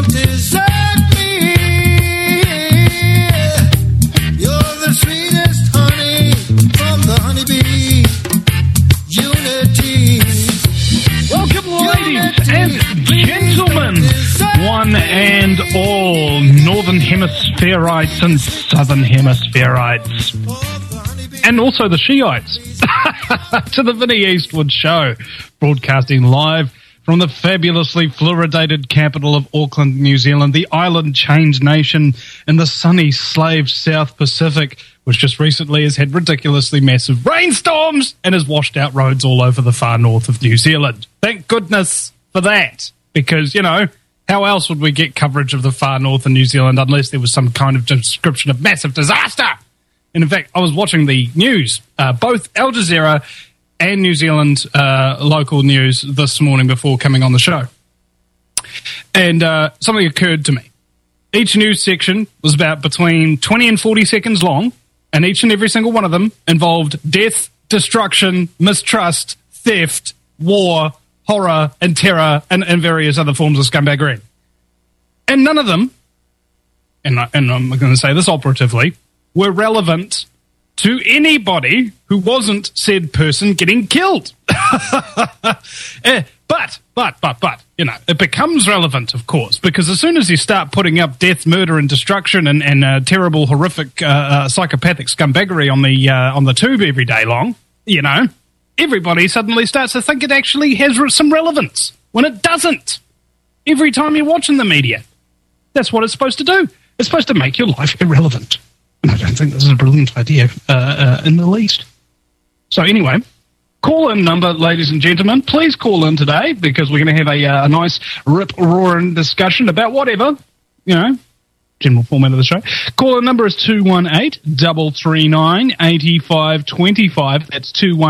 Don't desert me. You're the sweetest honey from the honeybee. Unity. Welcome, ladies and gentlemen, one and all, Northern Hemispherites and Southern Hemispherites, and also the Shiites, to the Vinnie Eastwood Show, broadcasting live from the fabulously fluoridated capital of Auckland, New Zealand, the island change nation in the sunny slave South Pacific, which just recently has had ridiculously massive rainstorms and has washed out roads all over the far north of New Zealand. Thank goodness for that, because, you know, how else would we get coverage of the far north of New Zealand unless there was some kind of description of massive disaster? And in fact, I was watching the news, both Al Jazeera and New Zealand local news this morning before coming on the show. And something occurred to me. Each news section was about between 20 and 40 seconds long, and each and every single one of them involved death, destruction, mistrust, theft, war, horror, and terror, and various other forms of scumbaggery. And none of them, and I'm going to say this operatively, were relevant to anybody who wasn't said person getting killed. But, you know, it becomes relevant, of course, because as soon as you start putting up death, murder, and destruction and terrible, horrific, psychopathic scumbaggery on the tube every day long, you know, everybody suddenly starts to think it actually has some relevance, when it doesn't. Every time you're watching the media. That's what it's supposed to do. It's supposed to make your life irrelevant. And I don't think this is a brilliant idea in the least. So anyway, call-in number, ladies and gentlemen. Please call in today, because we're going to have a nice rip-roaring discussion about whatever, you know, general format of the show. Call-in number is 218-339-8525. That's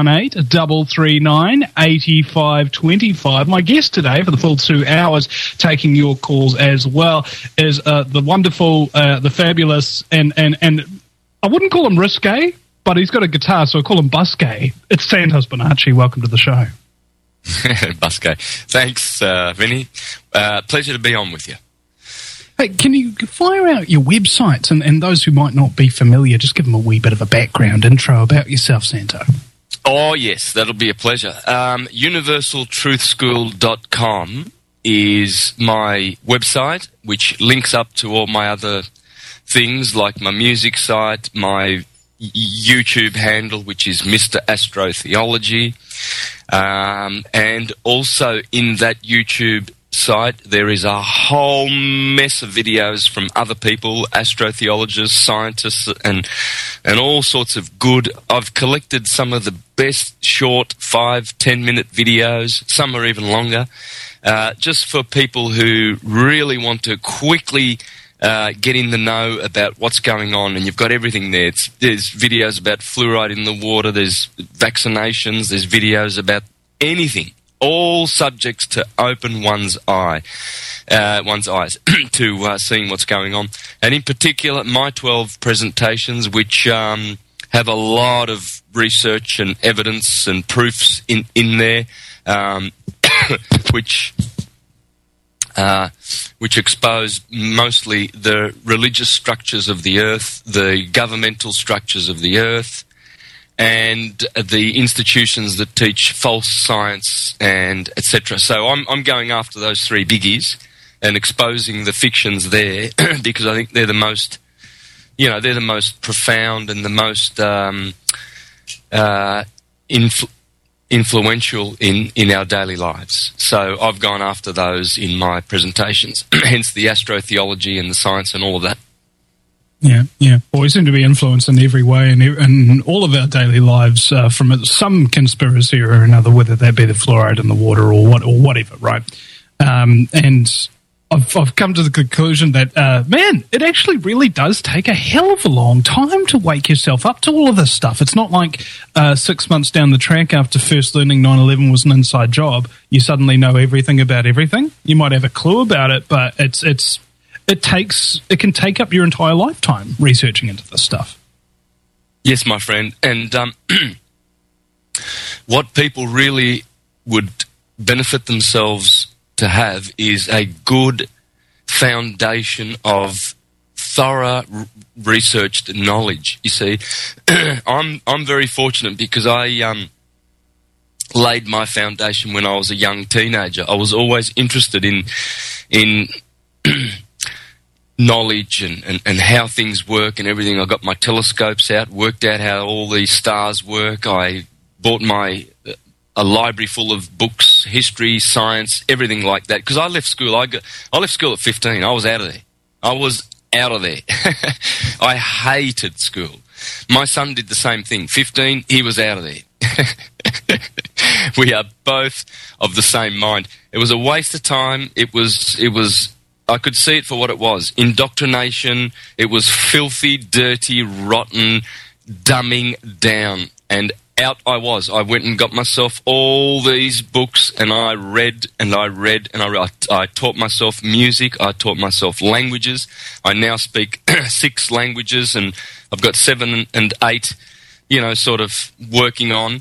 218-339-8525. My guest today for the full 2 hours, taking your calls as well, is the wonderful, the fabulous, and I wouldn't call him risque, but he's got a guitar, so I call him Busque. It's Santos Bonacci. Welcome to the show. Busque. Thanks, Vinny. Pleasure to be on with you. Hey, can you fire out your websites and those who might not be familiar, just give them a wee bit of a background intro about yourself, Santo? Oh, yes, that'll be a pleasure. UniversalTruthSchool.com is my website, which links up to all my other things, like my music site, my YouTube handle, which is Mr. Astrotheology, and also in that YouTube site there is a whole mess of videos from other people, astrotheologists, scientists, and all sorts of good. I've collected some of the best short 5-10 minute videos, some are even longer, just for people who really want to quickly get in the know about what's going on. And you've got everything there. There's videos about fluoride in the water, there's vaccinations, there's videos about anything. All subjects to open one's eyes to seeing what's going on. And in particular, my 12 presentations, which have a lot of research and evidence and proofs in there, which expose mostly the religious structures of the earth, the governmental structures of the earth, and the institutions that teach false science, and etc. So I'm going after those three biggies and exposing the fictions there because I think they're the most, you know, they're the most profound and the most influential in our daily lives. So I've gone after those in my presentations, hence the astrotheology and the science and all of that. Yeah. Well, we seem to be influenced in every way in all of our daily lives from some conspiracy or another, whether that be the fluoride in the water or whatever, right? And I've come to the conclusion that, man, it actually really does take a hell of a long time to wake yourself up to all of this stuff. It's not like 6 months down the track after first learning 9/11 was an inside job, you suddenly know everything about everything. You might have a clue about it, but it can take up your entire lifetime researching into this stuff. Yes, my friend. And what people really would benefit themselves to have is a good foundation of thorough researched knowledge. You see, I'm very fortunate because I laid my foundation when I was a young teenager. I was always interested in knowledge and how things work and everything. I got my telescopes out, worked out how all these stars work. I bought a library full of books, history, science, everything like that. Because I left school. I left school at 15. I was out of there. I hated school. My son did the same thing. 15, he was out of there. We are both of the same mind. It was a waste of time. It was. I could see it for what it was. Indoctrination. It was filthy, dirty, rotten, dumbing down. And out I was. I went and got myself all these books, and I read and I read and I read. I taught myself music. I taught myself languages. I now speak 6 languages, and I've got 7 and 8, sort of working on.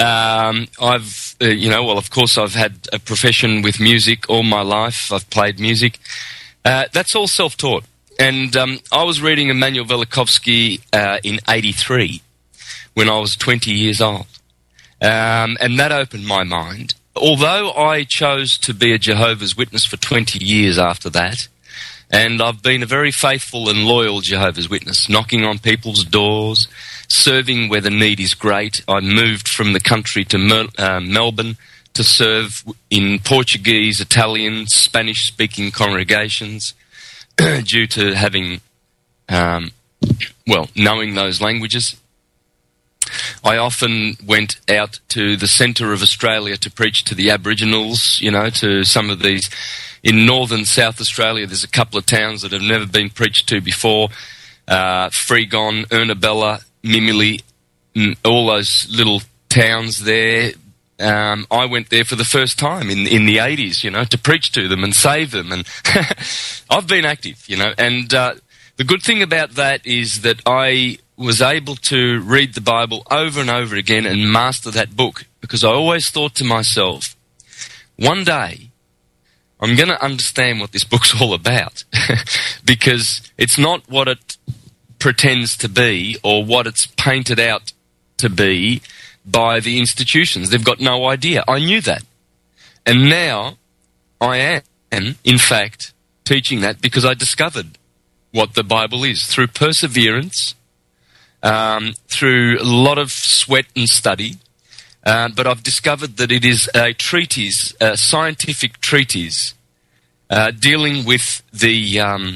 Of course, I've had a profession with music all my life. I've played music. That's all self-taught. And I was reading Immanuel Velikovsky in 83 when I was 20 years old. And that opened my mind. Although I chose to be a Jehovah's Witness for 20 years after that, and I've been a very faithful and loyal Jehovah's Witness, knocking on people's doors, serving where the need is great. I moved from the country to Melbourne to serve in Portuguese, Italian, Spanish-speaking congregations due to having, knowing those languages. I often went out to the centre of Australia to preach to the Aboriginals, to some of these. In northern South Australia, there's a couple of towns that have never been preached to before. Freegon, Ernabella, Mimili, all those little towns there. I went there for the first time in the 80s, to preach to them and save them. And I've been active, And the good thing about that is that I was able to read the Bible over and over again and master that book, because I always thought to myself, one day I'm going to understand what this book's all about, because it's not what it pretends to be or what it's painted out to be by the institutions. They've got no idea. I knew that. And now I am, in fact, teaching that because I discovered what the Bible is through perseverance, through a lot of sweat and study. But I've discovered that it is a treatise, a scientific treatise, dealing with the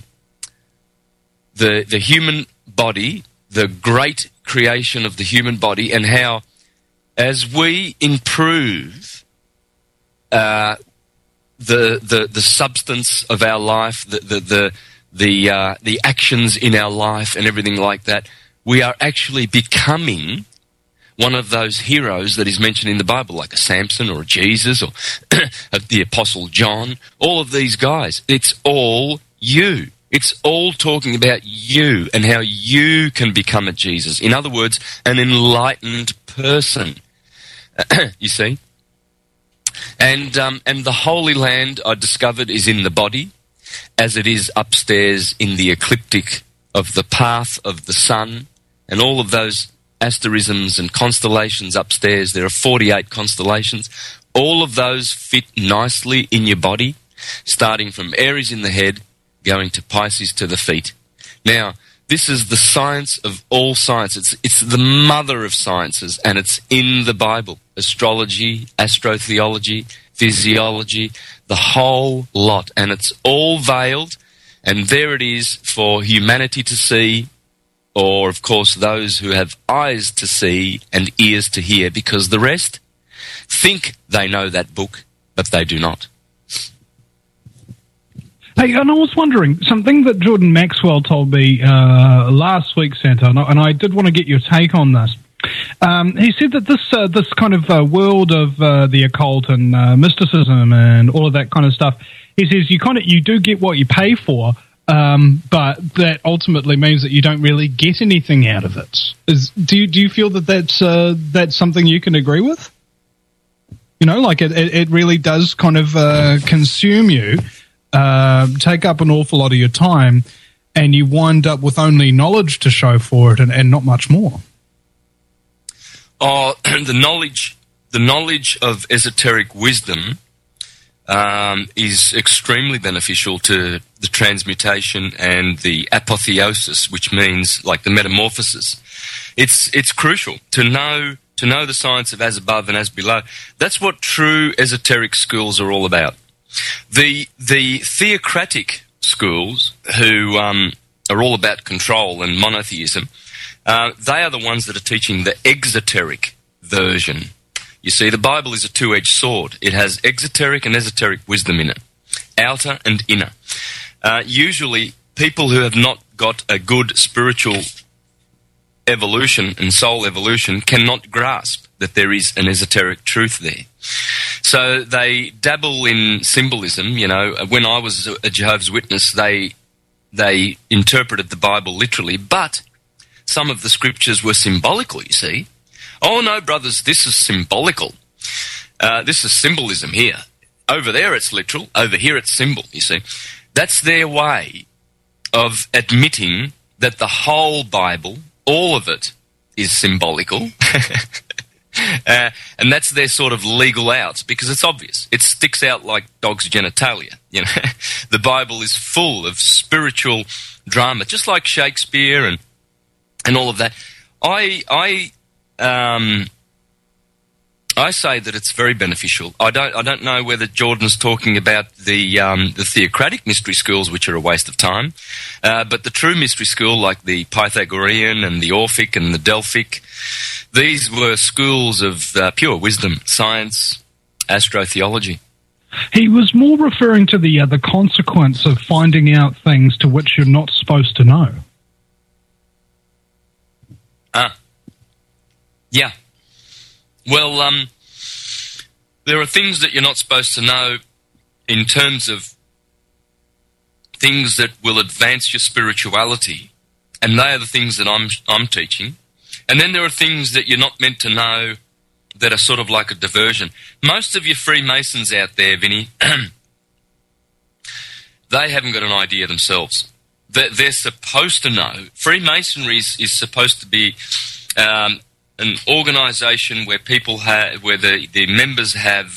human body, the great creation of the human body, and how, as we improve the substance of our life, the actions in our life, and everything like that, we are actually becoming one of those heroes that is mentioned in the Bible, like a Samson or a Jesus or the Apostle John. All of these guys, it's all you. It's all talking about you and how you can become a Jesus. In other words, an enlightened person. You see? And the Holy Land, I discovered, is in the body, as it is upstairs in the ecliptic of the path of the sun, and all of those asterisms and constellations upstairs. There are 48 constellations. All of those fit nicely in your body, starting from Aries in the head, going to Pisces to the feet. Now, this is the science of all science. It's the mother of sciences, and it's in the Bible. Astrology, astrotheology, physiology, the whole lot. And it's all veiled, and there it is for humanity to see, or, of course, those who have eyes to see and ears to hear, because the rest think they know that book, but they do not. Hey, and I was wondering, something that Jordan Maxwell told me last week, Santa, and I did want to get your take on this. He said that this kind of world of the occult and mysticism and all of that kind of stuff, he says you do get what you pay for, but that ultimately means that you don't really get anything out of it. Do you feel that that's something you can agree with? Like it really does kind of consume you, take up an awful lot of your time, and you wind up with only knowledge to show for it and not much more. Oh, the knowledge of esoteric wisdom is extremely beneficial to the transmutation and the apotheosis, which means like the metamorphosis. It's crucial to know the science of as above and as below. That's what true esoteric schools are all about. The theocratic schools, who are all about control and monotheism, they are the ones that are teaching the exoteric version. You see, the Bible is a two-edged sword. It has exoteric and esoteric wisdom in it, outer and inner. Usually, people who have not got a good spiritual evolution and soul evolution cannot grasp that there is an esoteric truth there. So they dabble in symbolism. You know, when I was a Jehovah's Witness, they interpreted the Bible literally, but some of the scriptures were symbolical, you see. Oh no, brothers, this is symbolical. This is symbolism here. Over there it's literal, over here it's symbol, you see. That's their way of admitting that the whole Bible, all of it, is symbolical. And that's their sort of legal out, because it's obvious. It sticks out like dog's genitalia. You know, the Bible is full of spiritual drama, just like Shakespeare and all of that. I say that it's very beneficial. I don't know whether Jordan's talking about the theocratic mystery schools, which are a waste of time, but the true mystery school, like the Pythagorean and the Orphic and the Delphic, these were schools of pure wisdom, science, astrotheology. He was more referring to the consequence of finding out things to which you're not supposed to know. Yeah. Well, there are things that you're not supposed to know in terms of things that will advance your spirituality, and they are the things that I'm teaching. And then there are things that you're not meant to know that are sort of like a diversion. Most of your Freemasons out there, Vinny, they haven't got an idea themselves. They're supposed to know. Freemasonry is supposed to be an organisation where people have, where the members have,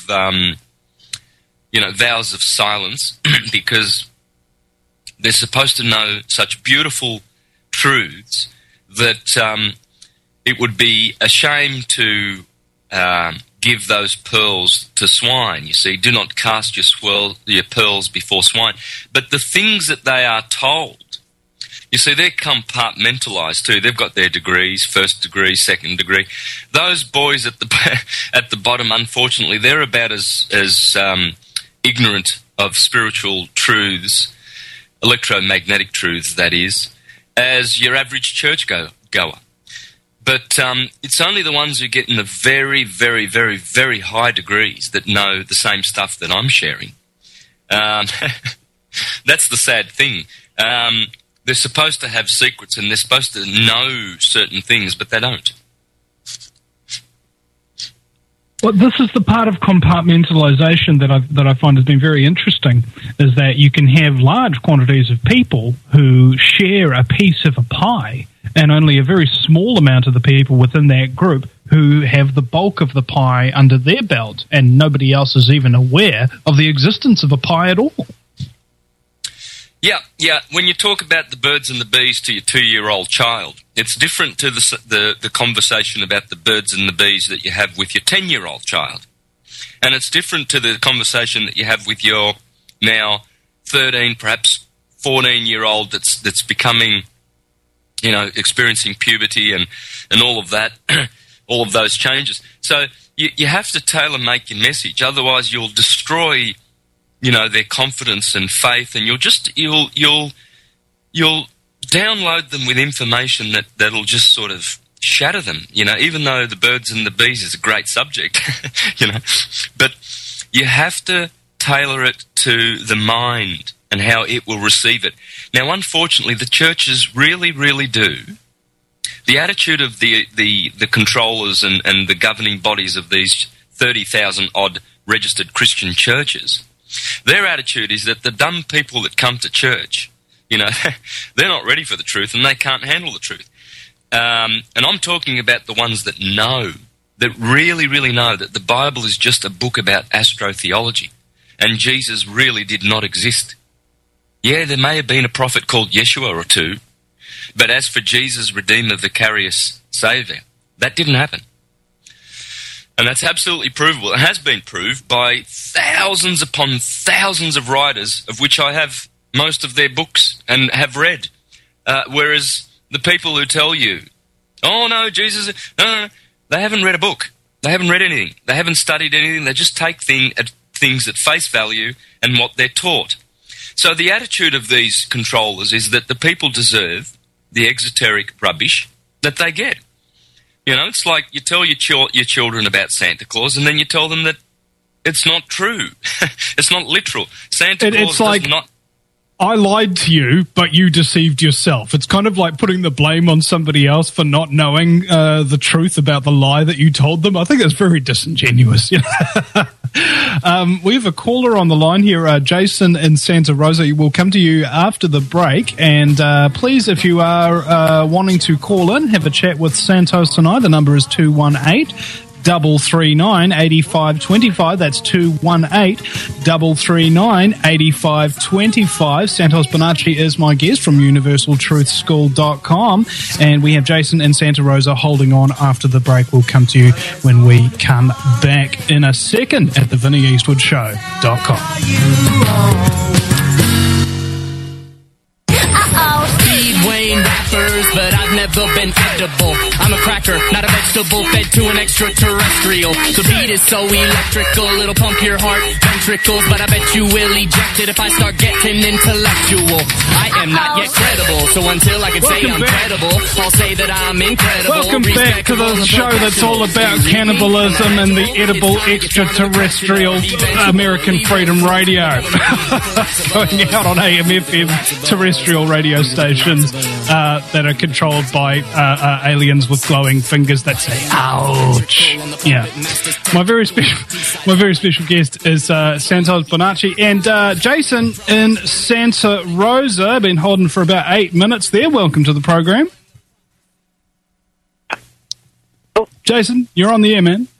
vows of silence, because they're supposed to know such beautiful truths that it would be a shame to give those pearls to swine. You see, do not cast your pearls before swine. But the things that they are told, you see, they're compartmentalised too. They've got their degrees, first degree, second degree. Those boys at the bottom, unfortunately, they're about as ignorant of spiritual truths, electromagnetic truths, that is, as your average churchgoer. But it's only the ones who get in the very, very, very, very high degrees that know the same stuff that I'm sharing. That's the sad thing. They're supposed to have secrets and they're supposed to know certain things, but they don't. Well, this is the part of compartmentalization that I find has been very interesting, is that you can have large quantities of people who share a piece of a pie, and only a very small amount of the people within that group who have the bulk of the pie under their belt, and nobody else is even aware of the existence of a pie at all. Yeah. When you talk about the birds and the bees to your 2-year-old child, it's different to the conversation about the birds and the bees that you have with your 10-year-old child. And it's different to the conversation that you have with your now 13, perhaps 14-year-old that's becoming, experiencing puberty and all of that, all of those changes. So you have to tailor-make your message, otherwise you'll destroy their confidence and faith, and you'll download them with information that'll just sort of shatter them, even though the birds and the bees is a great subject, but you have to tailor it to the mind and how it will receive it. Now, unfortunately, the churches really, really do. The attitude of the controllers and the governing bodies of these 30,000 odd registered Christian churches Their attitude is that the dumb people that come to church, you know, they're not ready for the truth and they can't handle the truth. And I'm talking about the ones that know, that really, really know that the Bible is just a book about astrotheology and Jesus really did not exist. Yeah, there may have been a prophet called Yeshua or two, but as for Jesus, Redeemer, Vicarious Saviour, that didn't happen. And that's absolutely provable. It has been proved by thousands upon thousands of writers, of which I have most of their books and have read. Whereas the people who tell you, oh no, Jesus, no, they haven't read a book. They haven't read anything. They haven't studied anything. They just take things at face value and what they're taught. So the attitude of these controllers is that the people deserve the exoteric rubbish that they get. You know, it's like you tell your children about Santa Claus and then you tell them that it's not true. It's not literal. Santa Claus does not... I lied to you, but you deceived yourself. It's kind of like putting the blame on somebody else for not knowing the truth about the lie that you told them. I think that's very disingenuous. We have a caller on the line here, Jason in Santa Rosa. We'll come to you after the break. And please, if you are wanting to call in, have a chat with Santos tonight. The number is 218-339-8525. That's 218-339-8525. Santos Bonacci is my guest from universaltruthschool.com. And we have Jason and Santa Rosa holding on after the break. We'll come to you when we come back in a second at the VinnyEastwoodShow.com. Wayne rappers, but I've never been edible. I'm a cracker, not a vegetable, fed to an extraterrestrial. The beat is so electrical, it'll pump your heart ventricles, but I bet you will eject it if I start getting intellectual. I am not yet credible, so until I can say I'm credible, I'll say that I'm incredible. Welcome back to the show that's all about cannibalism and the edible extraterrestrial American Freedom Radio. Going out on AM/FM terrestrial radio stations that are controlled by aliens with glowing fingers that say "ouch." Yeah, my very special guest is Santos Bonacci and Jason in Santa Rosa. Been holding for about 8 minutes there. Welcome to the program, Jason. You're on the air, man.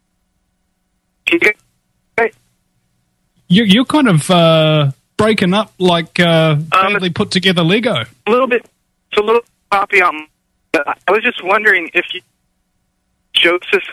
You're kind of breaking up like badly put together Lego. A little bit. It's a little poppy on. I was just wondering if you, Joseph.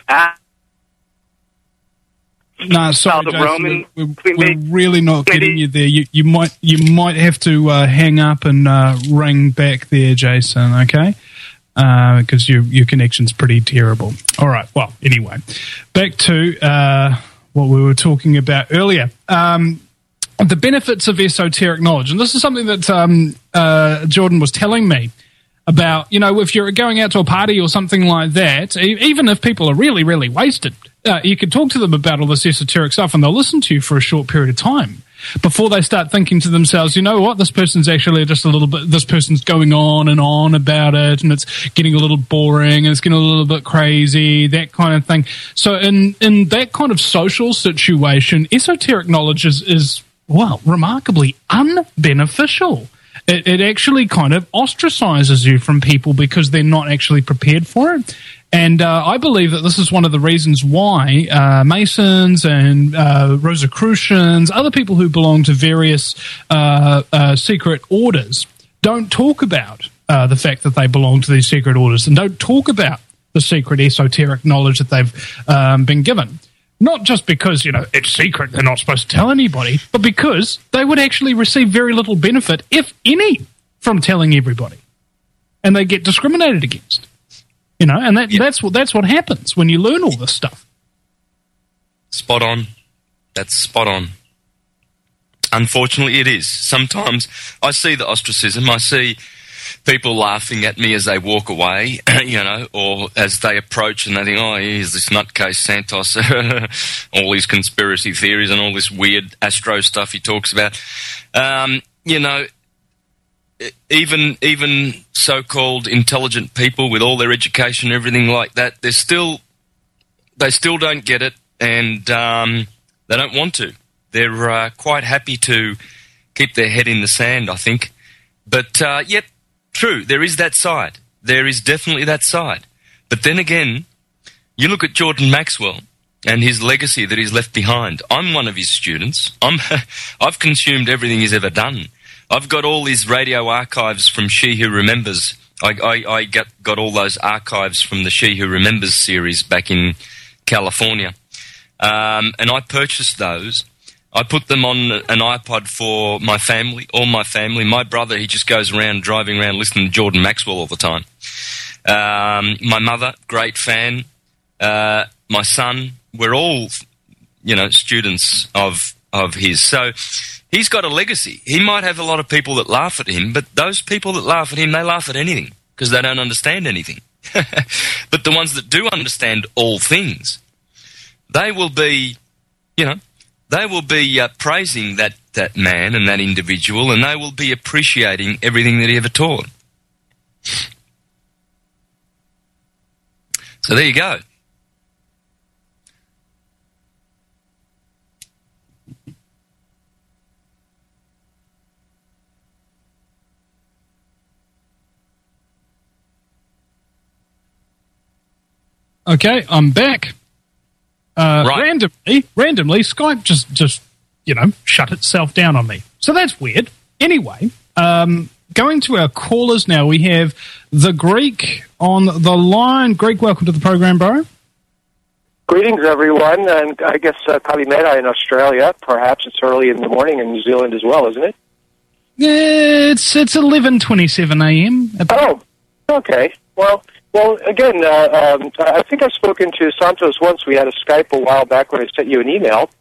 No, sorry, Jason. We're really not getting you there. You might have to hang up and ring back there, Jason. Okay, because your connection's pretty terrible. All right. Well, anyway, back to what we were talking about earlier. The benefits of esoteric knowledge. And this is something that Jordan was telling me about, you know, if you're going out to a party or something like that, even if people are really, really wasted, you could talk to them about all this esoteric stuff and they'll listen to you for a short period of time before they start thinking to themselves, you know what, this person's actually just a little bit, this person's going on and on about it and it's getting a little boring, and it's getting a little bit crazy, that kind of thing. So in that kind of social situation, esoteric knowledge is well, remarkably unbeneficial. It actually kind of ostracizes you from people because they're not actually prepared for it. And I believe that this is one of the reasons why Masons and Rosicrucians, other people who belong to various secret orders, don't talk about the fact that they belong to these secret orders and don't talk about the secret esoteric knowledge that they've been given. Not just because, you know, it's secret, they're not supposed to tell anybody, but because they would actually receive very little benefit, if any, from telling everybody. And they get discriminated against. You know, and that's what happens when you learn all this stuff. Spot on. That's spot on. Unfortunately, it is. Sometimes I see the ostracism. I see people laughing at me as they walk away, you know, or as they approach and they think, oh, here's this nutcase Santos, all these conspiracy theories and all this weird astro stuff he talks about. You know, even so-called intelligent people with all their education and everything like that, they still don't get it, and they don't want to. They're quite happy to keep their head in the sand, I think. But, yep, true, there is that side. There is definitely that side. But then again, you look at Jordan Maxwell and his legacy that he's left behind. I'm one of his students. I've consumed everything he's ever done. I've got all his radio archives from She Who Remembers. I got all those archives from the She Who Remembers series back in California. And I purchased those. I put them on an iPod for my family, all my family. My brother, he just goes around, driving around, listening to Jordan Maxwell all the time. My mother, great fan. My son, we're all, students of his. So he's got a legacy. He might have a lot of people that laugh at him, but those people that laugh at him, they laugh at anything because they don't understand anything. But the ones that do understand all things, they will be, praising that man and that individual, and they will be appreciating everything that he ever taught. So there you go. Okay, I'm back. Right. Randomly, Skype just shut itself down on me. So that's weird. Anyway, going to our callers now, we have the Greek on the line. Greek, welcome to the program, bro. Greetings, everyone, and I guess Kalimera in Australia. Perhaps it's early in the morning in New Zealand as well, isn't it? Yeah, it's 11:27 a.m. Oh, okay. Well, again, I think I've spoken to Santos once. We had a Skype a while back when I sent you an email,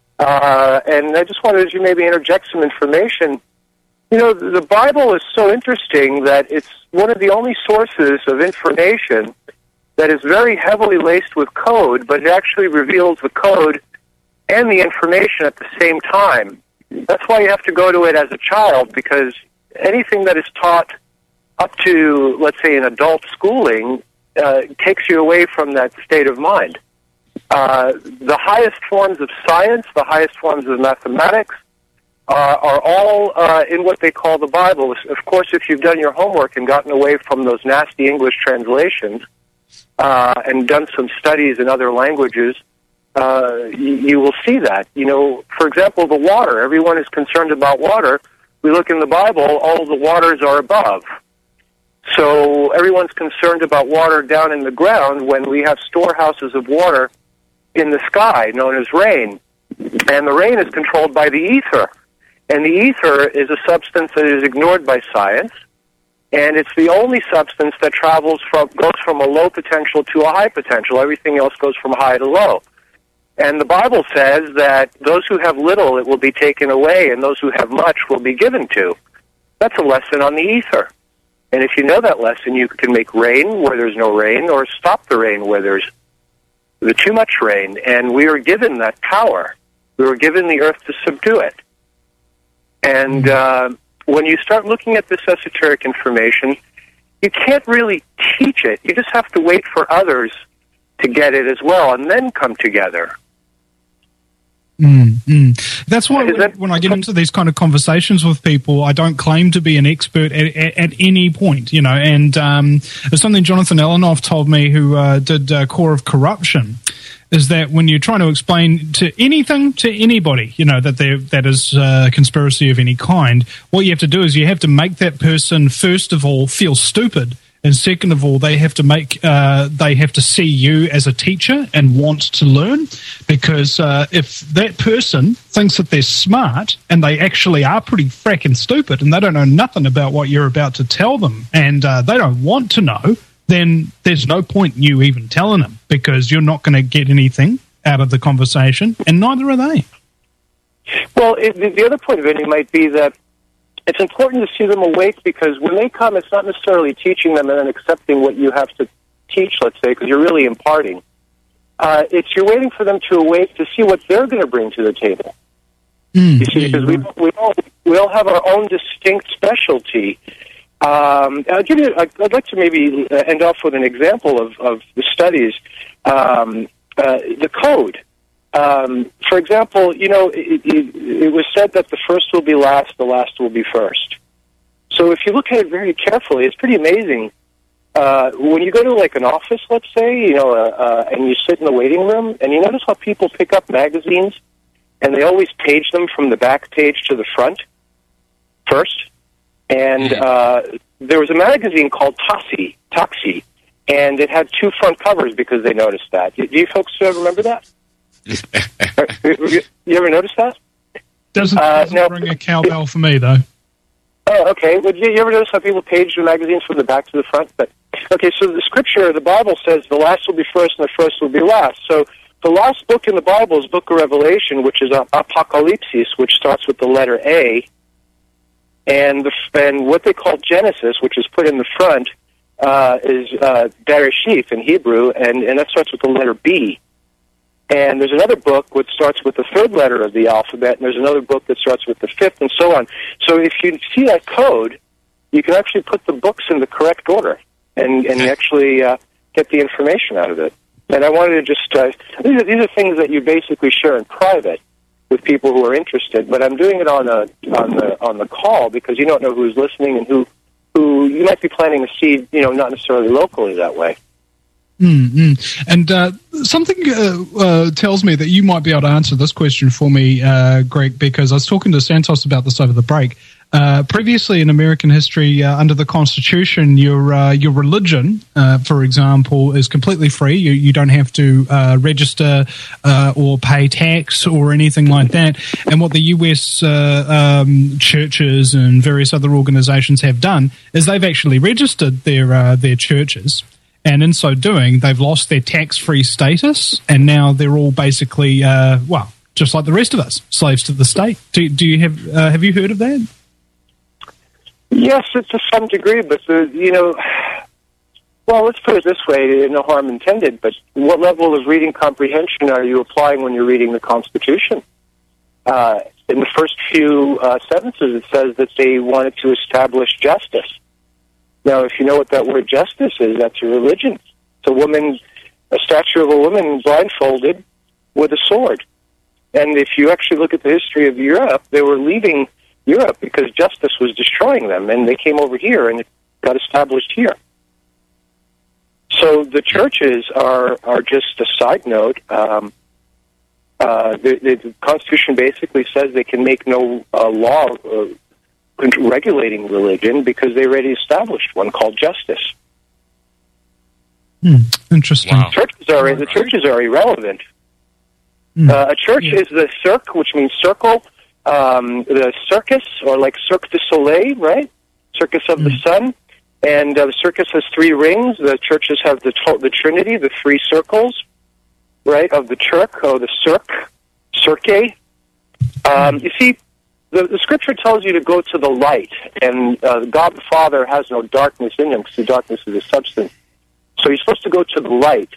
and I just wanted to maybe interject some information. The Bible is so interesting that it's one of the only sources of information that is very heavily laced with code, but it actually reveals the code and the information at the same time. That's why you have to go to it as a child, because anything that is taught up to, let's say, an adult schooling, takes you away from that state of mind. The highest forms of science, the highest forms of mathematics, are all in what they call the Bible. Of course, if you've done your homework and gotten away from those nasty English translations and done some studies in other languages, you will see that. For example, the water. Everyone is concerned about water. We look in the Bible, all the waters are above. So everyone's concerned about water down in the ground when we have storehouses of water in the sky, known as rain. And the rain is controlled by the ether. And the ether is a substance that is ignored by science. And it's the only substance that goes from a low potential to a high potential. Everything else goes from high to low. And the Bible says that those who have little, it will be taken away, and those who have much will be given to. That's a lesson on the ether. And if you know that lesson, you can make rain where there's no rain, or stop the rain where there's too much rain. And we are given that power. We were given the earth to subdue it. And when you start looking at this esoteric information, you can't really teach it. You just have to wait for others to get it as well, and then come together. That's why when I get into these kind of conversations with people, I don't claim to be an expert at any point, and it's something Jonathan Elenoff told me, who did Core of Corruption, is that when you're trying to explain to anything to anybody, that is a conspiracy of any kind, what you have to do is you have to make that person, first of all, feel stupid. And second of all, they have to see you as a teacher and want to learn, because if that person thinks that they're smart and they actually are pretty fracking stupid and they don't know nothing about what you're about to tell them, and they don't want to know, then there's no point in you even telling them, because you're not going to get anything out of the conversation, and neither are they. Well, the other point of it might be that it's important to see them awake, because when they come, it's not necessarily teaching them and then accepting what you have to teach, let's say, because you're really imparting. It's you're waiting for them to awake to see what they're going to bring to the table. You see, because we all have our own distinct specialty. I'd like to maybe end off with an example of the studies. The code. For example, it was said that the first will be last, the last will be first. So if you look at it very carefully, it's pretty amazing. When you go to like an office, let's say, and you sit in the waiting room, and you notice how people pick up magazines, and they always page them from the back page to the front first. And there was a magazine called Taxi, and it had two front covers because they noticed that. Do you folks remember that? You ever notice that? Doesn't ring a cowbell for me, though. Oh, okay. Well, you ever notice how people page the magazines from the back to the front? But okay, so the scripture, the Bible says the last will be first and the first will be last. So the last book in the Bible is Book of Revelation, which is Apocalypse, which starts with the letter A, and what they call Genesis, which is put in the front, is Bereshith in Hebrew, and that starts with the letter B. And there's another book which starts with the third letter of the alphabet, and there's another book that starts with the fifth, and so on. So if you see that code, you can actually put the books in the correct order and actually get the information out of it. And I wanted to just these are things that you basically share in private with people who are interested. But I'm doing it on the call because you don't know who's listening and who you might be planting a seed, not necessarily locally that way. Mm-hmm. And something tells me that you might be able to answer this question for me, Greg, because I was talking to Santos about this over the break. Previously in American history, under the Constitution, your religion, for example, is completely free. You don't have to register or pay tax or anything like that. And what the U.S. churches and various other organizations have done is they've actually registered their churches. And in so doing, they've lost their tax-free status, and now they're all basically, just like the rest of us, slaves to the state. Do you have you heard of that? Yes, to some degree, but let's put it this way: no harm intended. But what level of reading comprehension are you applying when you're reading the Constitution? In the first few sentences, it says that they wanted to establish justice. Now, if you know what that word justice is, that's your religion. It's a statue of a woman blindfolded with a sword. And if you actually look at the history of Europe, they were leaving Europe because justice was destroying them, and they came over here and it got established here. So the churches are just a side note. The Constitution basically says they can make no law regulating religion because they already established one called justice. Interesting. Wow. The churches are irrelevant. A church is the cirque, which means circle. The circus, or like Cirque du Soleil, right? Circus of the Sun. And the circus has three rings. The churches have the Trinity, the three circles, right, of the Turk, or the cirque. You see, the Scripture tells you to go to the light, and God the Father has no darkness in him, because the darkness is a substance. So you're supposed to go to the light.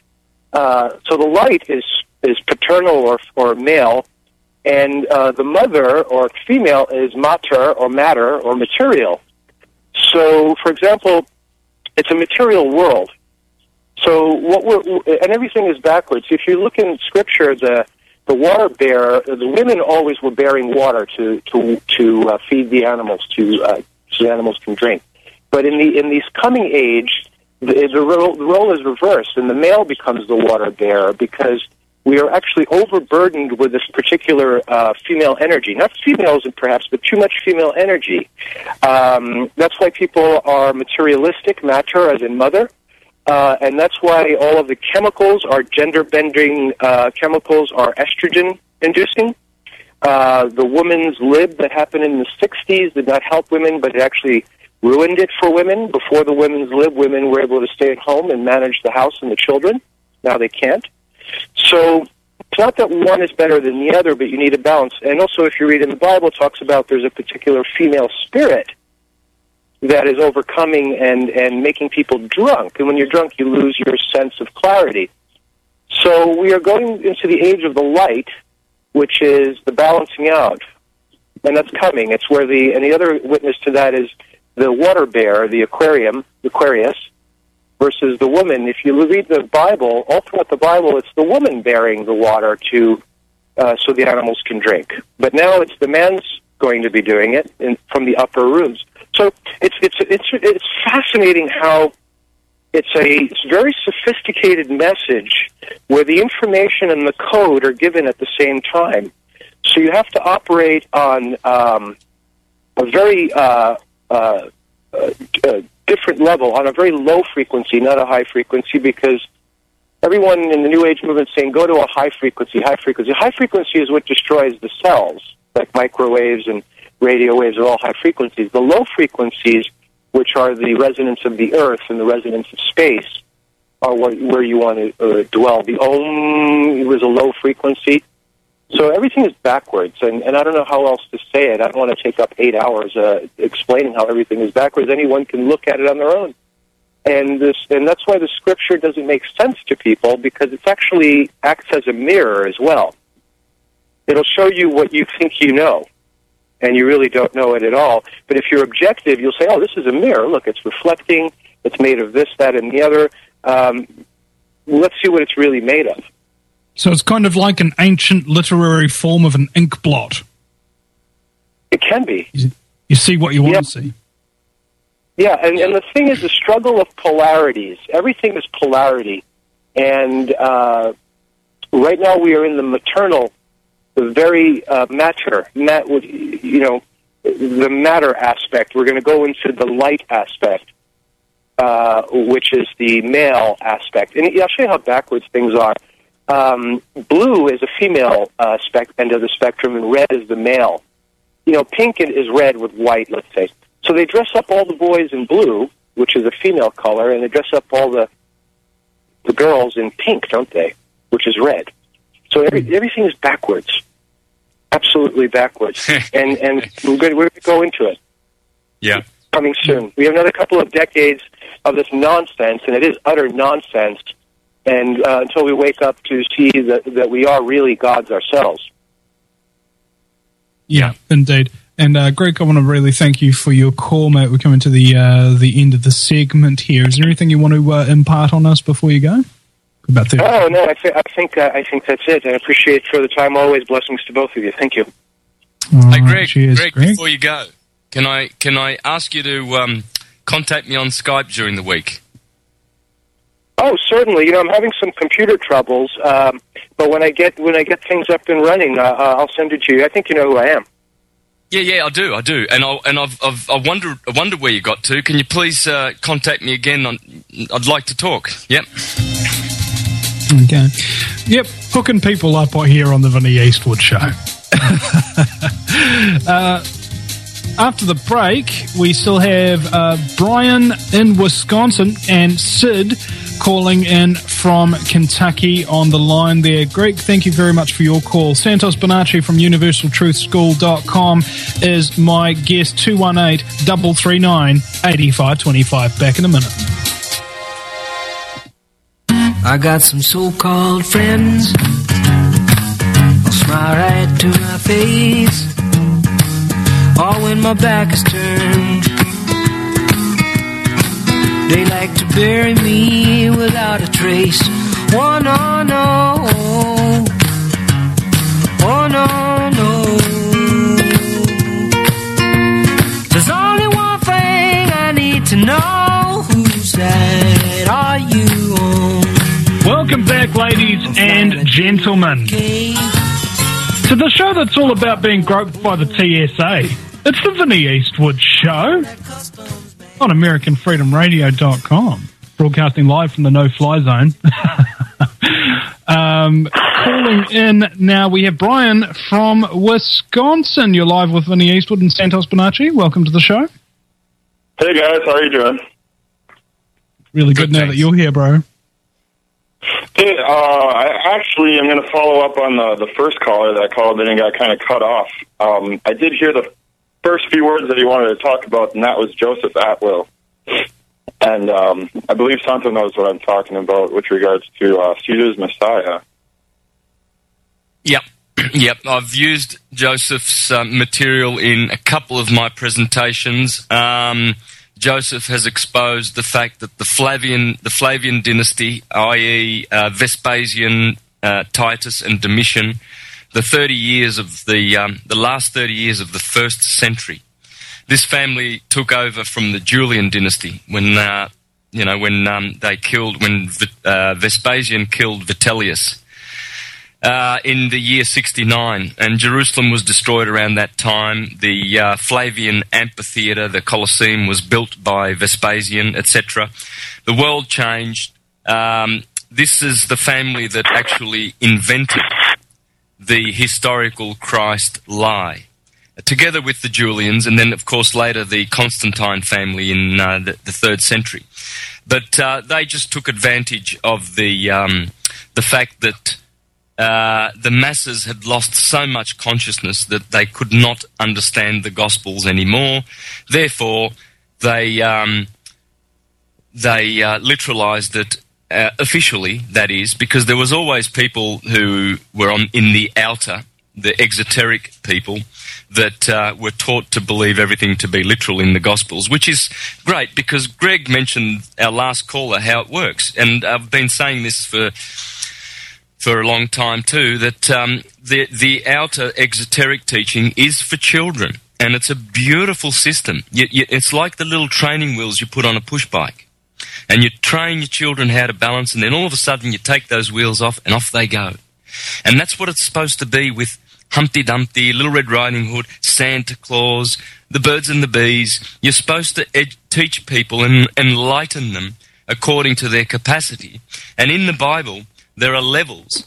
So the light is paternal or male, and the mother or female is mater or matter or material. So, for example, it's a material world. So and everything is backwards. If you look in Scripture, the water bearer, the women always were bearing water to feed the animals, so the animals can drink. But in this coming age, the role is reversed, and the male becomes the water bearer because we are actually overburdened with this particular female energy. Not females, perhaps, but too much female energy. That's why people are materialistic, matter as in mother. And that's why all of the chemicals are gender-bending chemicals are estrogen-inducing. The woman's lib that happened in the 60s did not help women, but it actually ruined it for women. Before the women's lib, women were able to stay at home and manage the house and the children. Now they can't. So it's not that one is better than the other, but you need a balance. And also, if you read in the Bible, it talks about there's a particular female spirit that is overcoming and making people drunk. And when you're drunk, you lose your sense of clarity. So we are going into the age of the light, which is the balancing out. And that's coming. It's where and the other witness to that is the water bearer, the Aquarius, versus the woman. If you read the Bible, all throughout the Bible, it's the woman bearing the water to so the animals can drink. But now it's the men's going to be doing it from the upper rooms. So it's fascinating how it's a very sophisticated message where the information and the code are given at the same time. So you have to operate on a very different level, on a very low frequency, not a high frequency, because everyone in the New Age movement is saying, go to a high frequency, high frequency. High frequency is what destroys the cells, like microwaves and radio waves are all high frequencies. The low frequencies, which are the resonance of the earth and the resonance of space, are where you want to dwell. The Om was a low frequency. So everything is backwards, and I don't know how else to say it. I don't want to take up 8 hours explaining how everything is backwards. Anyone can look at it on their own. And that's why the scripture doesn't make sense to people, because it actually acts as a mirror as well. It'll show you what you think you know, and you really don't know it at all. But if you're objective, you'll say, oh, this is a mirror. Look, it's reflecting. It's made of this, that, and the other. Let's see what it's really made of. So it's kind of like an ancient literary form of an ink blot. It can be. You see what you want to see. Yeah, and the thing is the struggle of polarities. Everything is polarity. And right now we are in the maternal, the very matter, the matter aspect. We're going to go into the light aspect, which is the male aspect. And I'll show you how backwards things are. Blue is a female end of the spectrum, and red is the male. Pink is red with white, let's say. So they dress up all the boys in blue, which is a female color, and they dress up all the girls in pink, don't they? Which is red. So everything is backwards, absolutely backwards. and we're going to go into it. Yeah, coming soon. We have another couple of decades of this nonsense, and it is utter nonsense. And until we wake up to see that we are really gods ourselves. Yeah, indeed. And Greg, I want to really thank you for your call, mate. We're coming to the end of the segment here. Is there anything you want to impart on us before you go? About 30. Oh no, I think that's it. I appreciate for the time. Always blessings to both of you. Thank you. Hey, Greg. Cheers, Greg. Before you go, can I ask you to contact me on Skype during the week? Oh, certainly. I'm having some computer troubles, but when I get things up and running, I'll send it to you. I think you know who I am. Yeah, I do, and I wonder where you got to. Can you please contact me again? I'd like to talk. Yep. Okay. Yep. Hooking people up here on the Vinnie Eastwood Show. After the break, we still have Brian in Wisconsin and Sid calling in from Kentucky on the line there. Greg, thank you very much for your call. Santos Bonacci from UniversalTruthSchool.com is my guest, 218-339-8525. Back in a minute. I got some so-called friends, I'll smile right to my face, all when my back is turned. They like to bury me without a trace. Oh no, no. Oh no, no. There's only one thing I need to know. Whose side are you on? Welcome back, ladies and gentlemen, to the show that's all about being groped by the TSA. It's the Vinnie Eastwood Show on AmericanFreedomRadio.com, broadcasting live from the no-fly zone. Calling in now, we have Brian from Wisconsin. You're live with Vinnie Eastwood and Santos Bonacci. Welcome to the show. Hey, guys. How are you doing? Really good now that you're here, bro. Hey, I actually am going to follow up on the first caller that called in and got kind of cut off. I did hear the first few words that he wanted to talk about, and that was Joseph Atwill. And I believe Santo knows what I'm talking about with regards to Caesar's Messiah. Yep. I've used Joseph's material in a couple of my presentations. Joseph has exposed the fact that the Flavian dynasty, i.e. Vespasian, Titus, and Domitian, the 30 years of the last 30 years of the first century. This family took over from the Julian dynasty when Vespasian killed Vitellius in the year 69, and Jerusalem was destroyed around that time. The Flavian amphitheatre, the Colosseum, was built by Vespasian, etc. The world changed. This is the family that actually invented the historical Christ lie, together with the Julians, and then, of course, later the Constantine family in the 3rd century. But they just took advantage of the fact that the masses had lost so much consciousness that they could not understand the Gospels anymore. Therefore, they literalized it officially, that is, because there was always people who were in the outer, the exoteric people, that were taught to believe everything to be literal in the Gospels, which is great because Greg mentioned, our last caller, how it works. And I've been saying this for a long time too, that the outer exoteric teaching is for children, and it's a beautiful system. It's like the little training wheels you put on a push bike, and you train your children how to balance, and then all of a sudden you take those wheels off and off they go. And that's what it's supposed to be with Humpty Dumpty, Little Red Riding Hood, Santa Claus, the birds and the bees. You're supposed to teach people and enlighten them according to their capacity. And in the Bible, there are levels.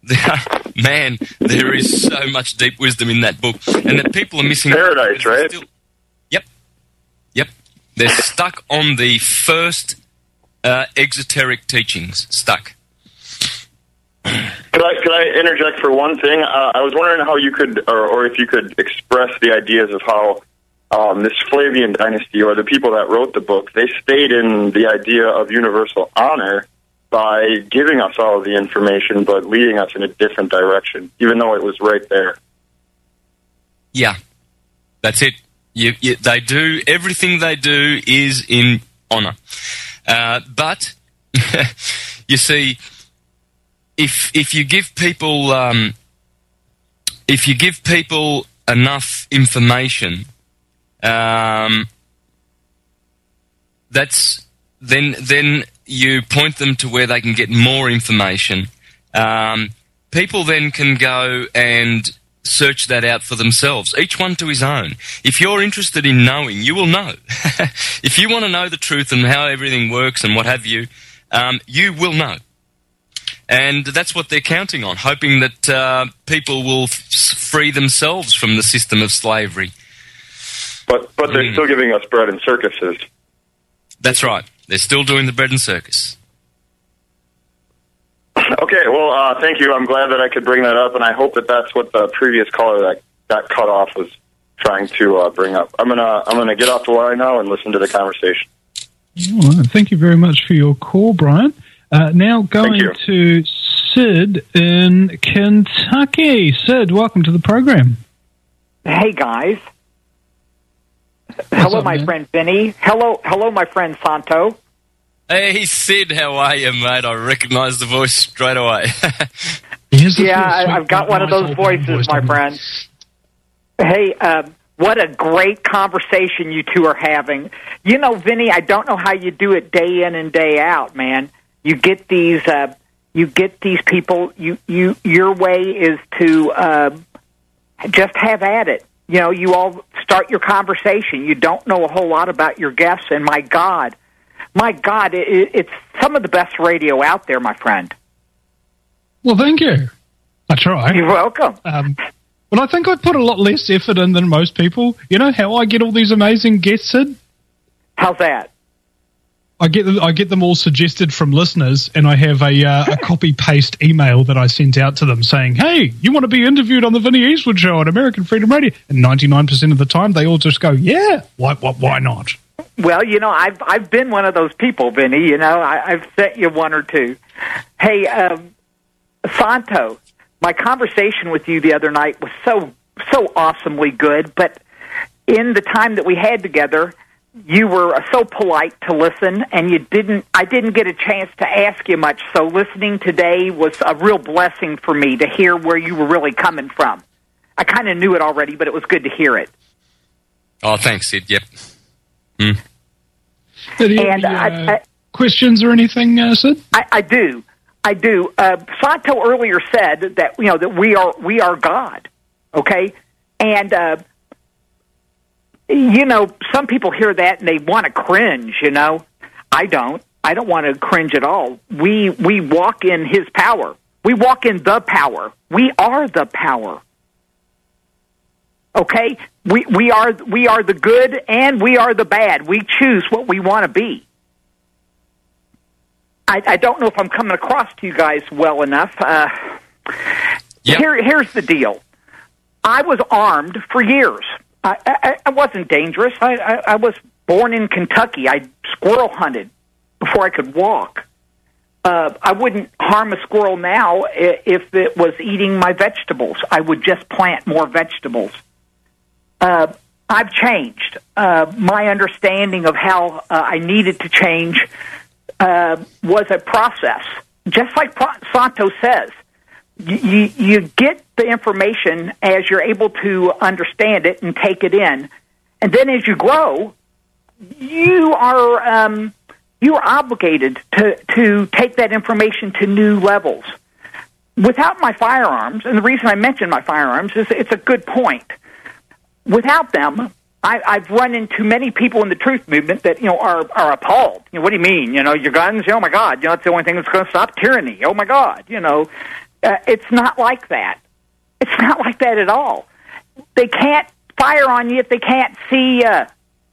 There is so much deep wisdom in that book. And that people are missing... Paradise, right? Yep. They're stuck on the first exoteric teachings. Stuck. Could I interject for one thing? I was wondering how you could, or if you could express the ideas of how this Flavian dynasty, or the people that wrote the book, they stayed in the idea of universal honor by giving us all of the information, but leading us in a different direction, even though it was right there. Yeah, that's it. They do, everything they do is in honor. But, you see, if you give people enough information, that's then you point them to where they can get more information. People then can go and search that out for themselves, each one to his own. If you're interested in knowing, you will know. If you want to know the truth and how everything works and what have you, you will know. And that's what they're counting on, hoping that people will free themselves from the system of slavery. But they're still giving us bread and circuses. That's right. They're still doing the bread and circus. Okay, well, thank you. I'm glad that I could bring that up, and I hope that that's what the previous caller that got cut off was trying to bring up. I'm gonna get off the line now and listen to the conversation. All right, thank you very much for your call, Brian. Now going to Sid in Kentucky. Sid, welcome to the program. Hey, guys. Hello, my friend Vinny. Hello, my friend Santo. Hey, Sid, how are you, mate? I recognize the voice straight away. I've got one of those voices, my friend. Hey, what a great conversation you two are having. You know, Vinny, I don't know how you do it day in and day out, man. You get these people. Your way is to just have at it. You know, you all start your conversation. You don't know a whole lot about your guests, and my God, it's some of the best radio out there, my friend. Well, thank you. I try. You're welcome. But I think I put a lot less effort in than most people. You know how I get all these amazing guests, Sid? How's that? I get them all suggested from listeners, and I have a copy-paste email that I sent out to them saying, hey, you want to be interviewed on the Vinny Eastwood Show on American Freedom Radio? And 99% of the time, they all just go, yeah, why not? Well, you know, I've been one of those people, Vinny. You know, I've sent you one or two. Hey, Santo, my conversation with you the other night was so awesomely good, but in the time that we had together, you were so polite to listen, and I didn't get a chance to ask you much, so listening today was a real blessing for me to hear where you were really coming from. I kind of knew it already, but it was good to hear it. Oh, thanks, Sid. Yep. Mm. And questions or anything, Sid? I do. Santo earlier said that that we are God. Okay, and some people hear that and they want to cringe. I don't want to cringe at all. We walk in His power. We walk in the power. We are the power. Okay, we are the good and we are the bad. We choose what we want to be. I don't know if I'm coming across to you guys well enough. Yep. Here's the deal. I was armed for years. I wasn't dangerous. I was born in Kentucky. I squirrel hunted before I could walk. I wouldn't harm a squirrel now if it was eating my vegetables. I would just plant more vegetables. I've changed. My understanding of how I needed to change was a process. Just like Santo says, you get the information as you're able to understand it and take it in. And then as you grow, you are obligated to take that information to new levels. Without my firearms, and the reason I mention my firearms is it's a good point. Without them, I've run into many people in the truth movement that are appalled. What do you mean? Your guns? Oh my God! It's the only thing that's going to stop tyranny. Oh my God! It's not like that. It's not like that at all. They can't fire on you if they can't see you.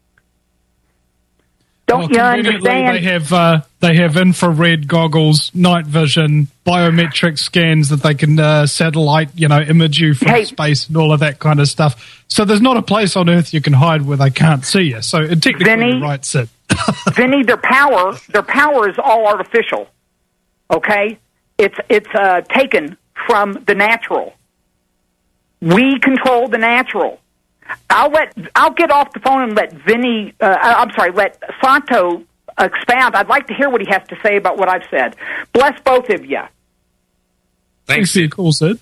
Don't you understand? They have infrared goggles, night vision, biometric scans that they can satellite, image you from space and all of that kind of stuff. So there's not a place on Earth you can hide where they can't see you. So technically, you're right, Sid. Vinny, their power is all artificial. Okay, it's taken from the natural. We control the natural. I'll get off the phone and let let Santo expound. I'd like to hear what he has to say about what I've said. Bless both of you. Thanks, Sid. Cool, Sid.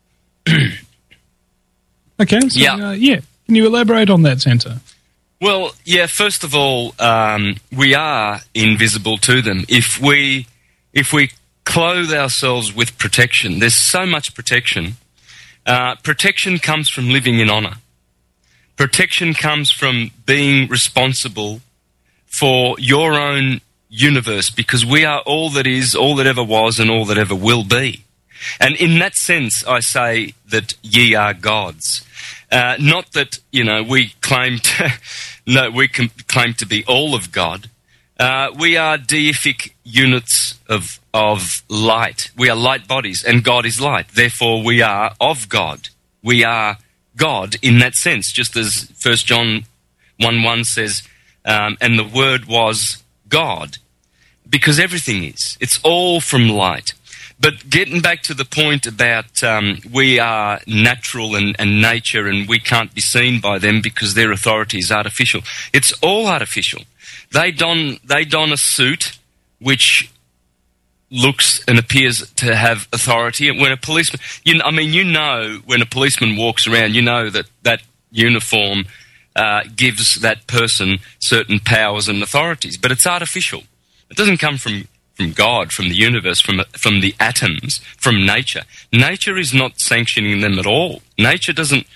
Okay, so, Can you elaborate on that, Santo? Well, yeah, first of all, we are invisible to them. If we clothe ourselves with protection, there's so much protection. Protection comes from living in honor. Protection comes from being responsible for your own universe, because we are all that is, all that ever was, and all that ever will be. And in that sense, I say that ye are gods. Not that, we claim to, claim to be all of God. We are deific units of light. We are light bodies, and God is light. Therefore, we are of God. We are God in that sense, just as 1 John 1:1 says, and the Word was God, because everything is. It's all from light. But getting back to the point about we are natural and nature, and we can't be seen by them because their authority is artificial. It's all artificial. They don a suit which looks and appears to have authority. When a policeman, when a policeman walks around, that uniform gives that person certain powers and authorities, but it's artificial. It doesn't come from God, from the universe, from the atoms, from nature. Nature is not sanctioning them at all. Nature doesn't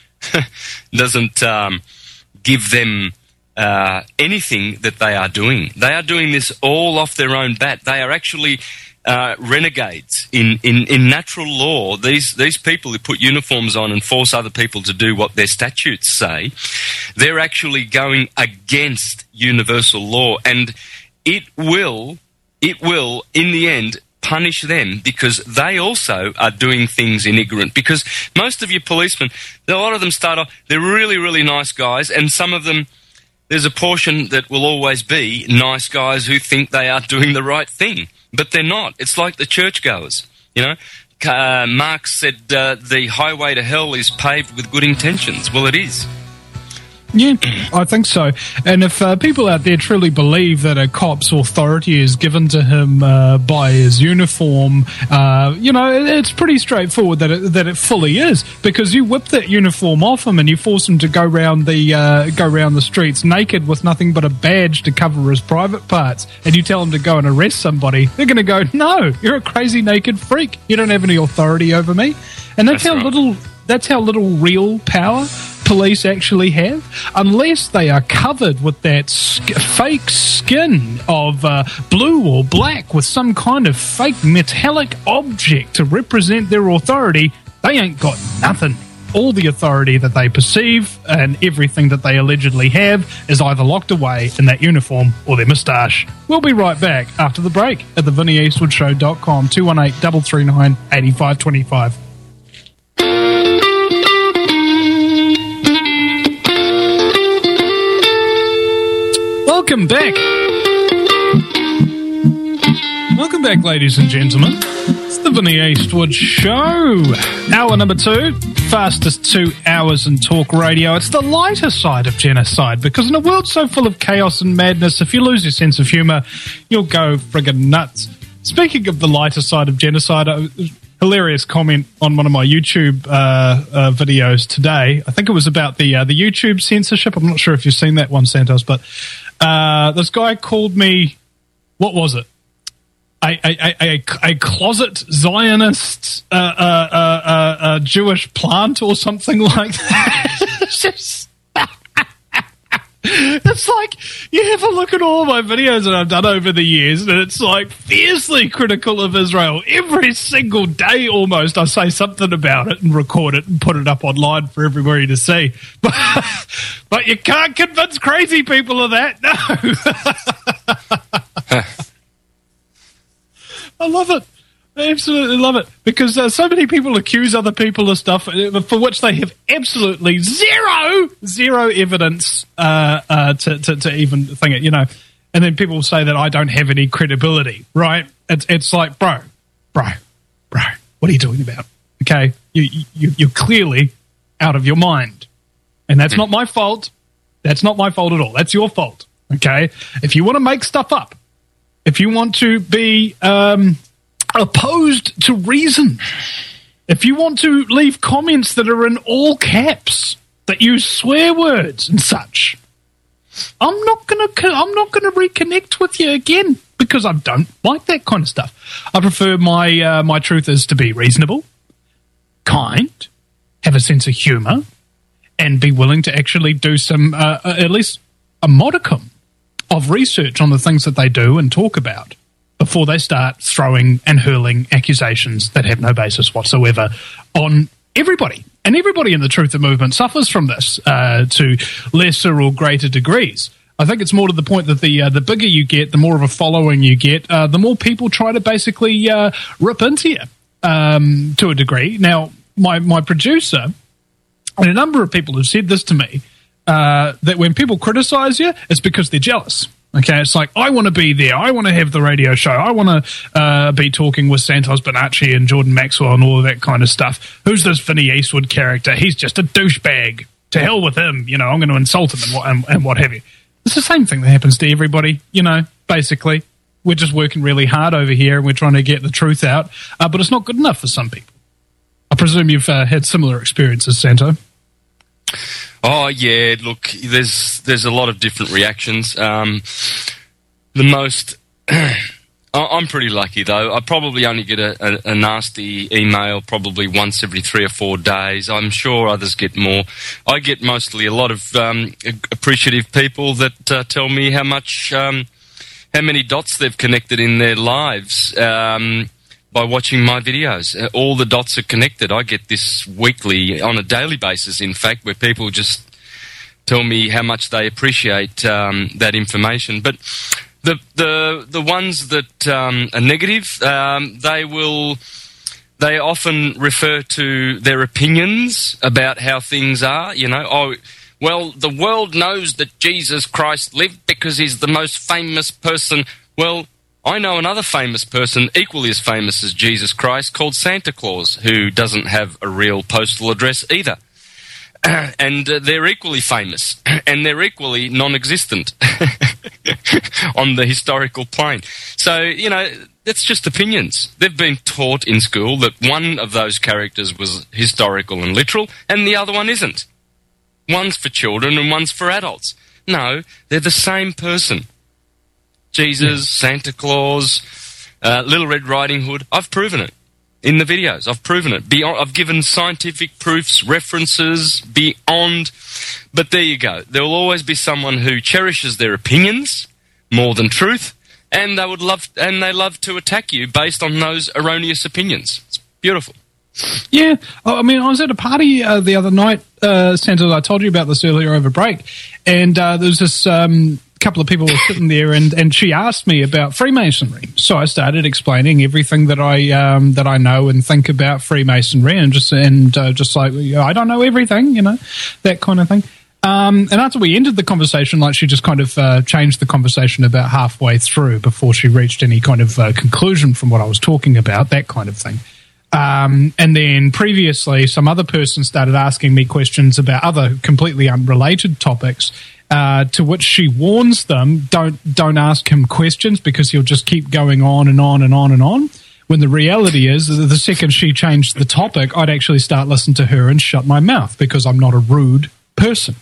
give them anything that they are doing. They are doing this all off their own bat. They are actually renegades in natural law. These people who put uniforms on and force other people to do what their statutes say, they're actually going against universal law, and it will in the end punish them, because they also are doing things in ignorant. Because most of your policemen, a lot of them start off, they're really, really nice guys, and some of them, there's a portion that will always be nice guys who think they are doing the right thing, but they're not. It's like the churchgoers, Marx said the highway to hell is paved with good intentions. Well, it is. Yeah, I think so. And if people out there truly believe that a cop's authority is given to him by his uniform, it's pretty straightforward that it fully is, because you whip that uniform off him and you force him to go round the streets naked with nothing but a badge to cover his private parts, and you tell him to go and arrest somebody. They're going to go, "No, you're a crazy naked freak. You don't have any authority over me." And that's how little real power police actually have, unless they are covered with that fake skin of blue or black with some kind of fake metallic object to represent their authority. They ain't got nothing. All the authority that they perceive and everything that they allegedly have is either locked away in that uniform or their moustache. We'll be right back after the break at thevinnieeastwoodshow.com, 218-339-8525. Welcome back. Welcome back, ladies and gentlemen. It's the Vinnie Eastwood Show. Hour number 2, fastest 2 hours in talk radio. It's the lighter side of genocide, because in a world so full of chaos and madness, if you lose your sense of humour, you'll go friggin' nuts. Speaking of the lighter side of genocide, hilarious comment on one of my YouTube videos today. I think it was about the YouTube censorship. I'm not sure if you've seen that one, Santos, but this guy called me, what was it? A closet Zionist Jewish plant or something like that. It's like, you have a look at all my videos that I've done over the years, and it's like fiercely critical of Israel. Every single day almost I say something about it and record it and put it up online for everybody to see. But you can't convince crazy people of that. No. I love it. I absolutely love it, because so many people accuse other people of stuff for which they have absolutely zero evidence to even think it, and then people say that I don't have any credibility, right? It's like, bro, what are you doing about? Okay, you're clearly out of your mind, and that's not my fault. That's not my fault at all. That's your fault. Okay, if you want to make stuff up, if you want to be opposed to reason, if you want to leave comments that are in all caps, that use swear words and such, I'm not gonna reconnect with you again, because I don't like that kind of stuff. I prefer my truth is to be reasonable, kind, have a sense of humour, and be willing to actually do some at least a modicum of research on the things that they do and talk about before they start throwing and hurling accusations that have no basis whatsoever on everybody. And everybody in the Truther movement suffers from this to lesser or greater degrees. I think it's more to the point that the bigger you get, the more of a following you get, the more people try to basically rip into you to a degree. Now, my producer, and a number of people have said this to me, that when people criticize you, it's because they're jealous. Okay, it's like, I want to be there. I want to have the radio show. I want to be talking with Santos Bonacci and Jordan Maxwell and all of that kind of stuff. Who's this Vinnie Eastwood character? He's just a douchebag. To hell with him. I'm going to insult him and what have you. It's the same thing that happens to everybody, basically. We're just working really hard over here and we're trying to get the truth out. But it's not good enough for some people. I presume you've had similar experiences, Santo. Oh, yeah, look, there's a lot of different reactions. The most... I'm pretty lucky, though. I probably only get a nasty email probably once every 3 or 4 days. I'm sure others get more. I get mostly a lot of appreciative people that tell me how many dots they've connected in their lives by watching my videos. All the dots are connected. I get this weekly, on a daily basis, in fact, where people just tell me how much they appreciate that information. But the ones that are negative, they often refer to their opinions about how things are. Oh, well, the world knows that Jesus Christ lived because he's the most famous person. Well, I know another famous person, equally as famous as Jesus Christ, called Santa Claus, who doesn't have a real postal address either. and they're equally famous, and they're equally non-existent on the historical plane. So, that's just opinions. They've been taught in school that one of those characters was historical and literal, and the other one isn't. One's for children and one's for adults. No, they're the same person. Jesus, Santa Claus, Little Red Riding Hood. I've proven it in the videos. I've proven it. I've given scientific proofs, references, beyond. But there you go. There will always be someone who cherishes their opinions more than truth, and they love to attack you based on those erroneous opinions. It's beautiful. Yeah, I mean, I was at a party the other night, Santa. I told you about this earlier over break, and there was this couple of people were sitting there, and she asked me about Freemasonry. So I started explaining everything that I know and think about Freemasonry, and just like, I don't know everything, that kind of thing. And after we ended the conversation, like, she just kind of changed the conversation about halfway through before she reached any kind of conclusion from what I was talking about, that kind of thing. And then previously, some other person started asking me questions about other completely unrelated topics, to which she warns them, don't ask him questions because he'll just keep going on and on and on and on. When the reality is, the second she changed the topic, I'd actually start listening to her and shut my mouth because I'm not a rude person,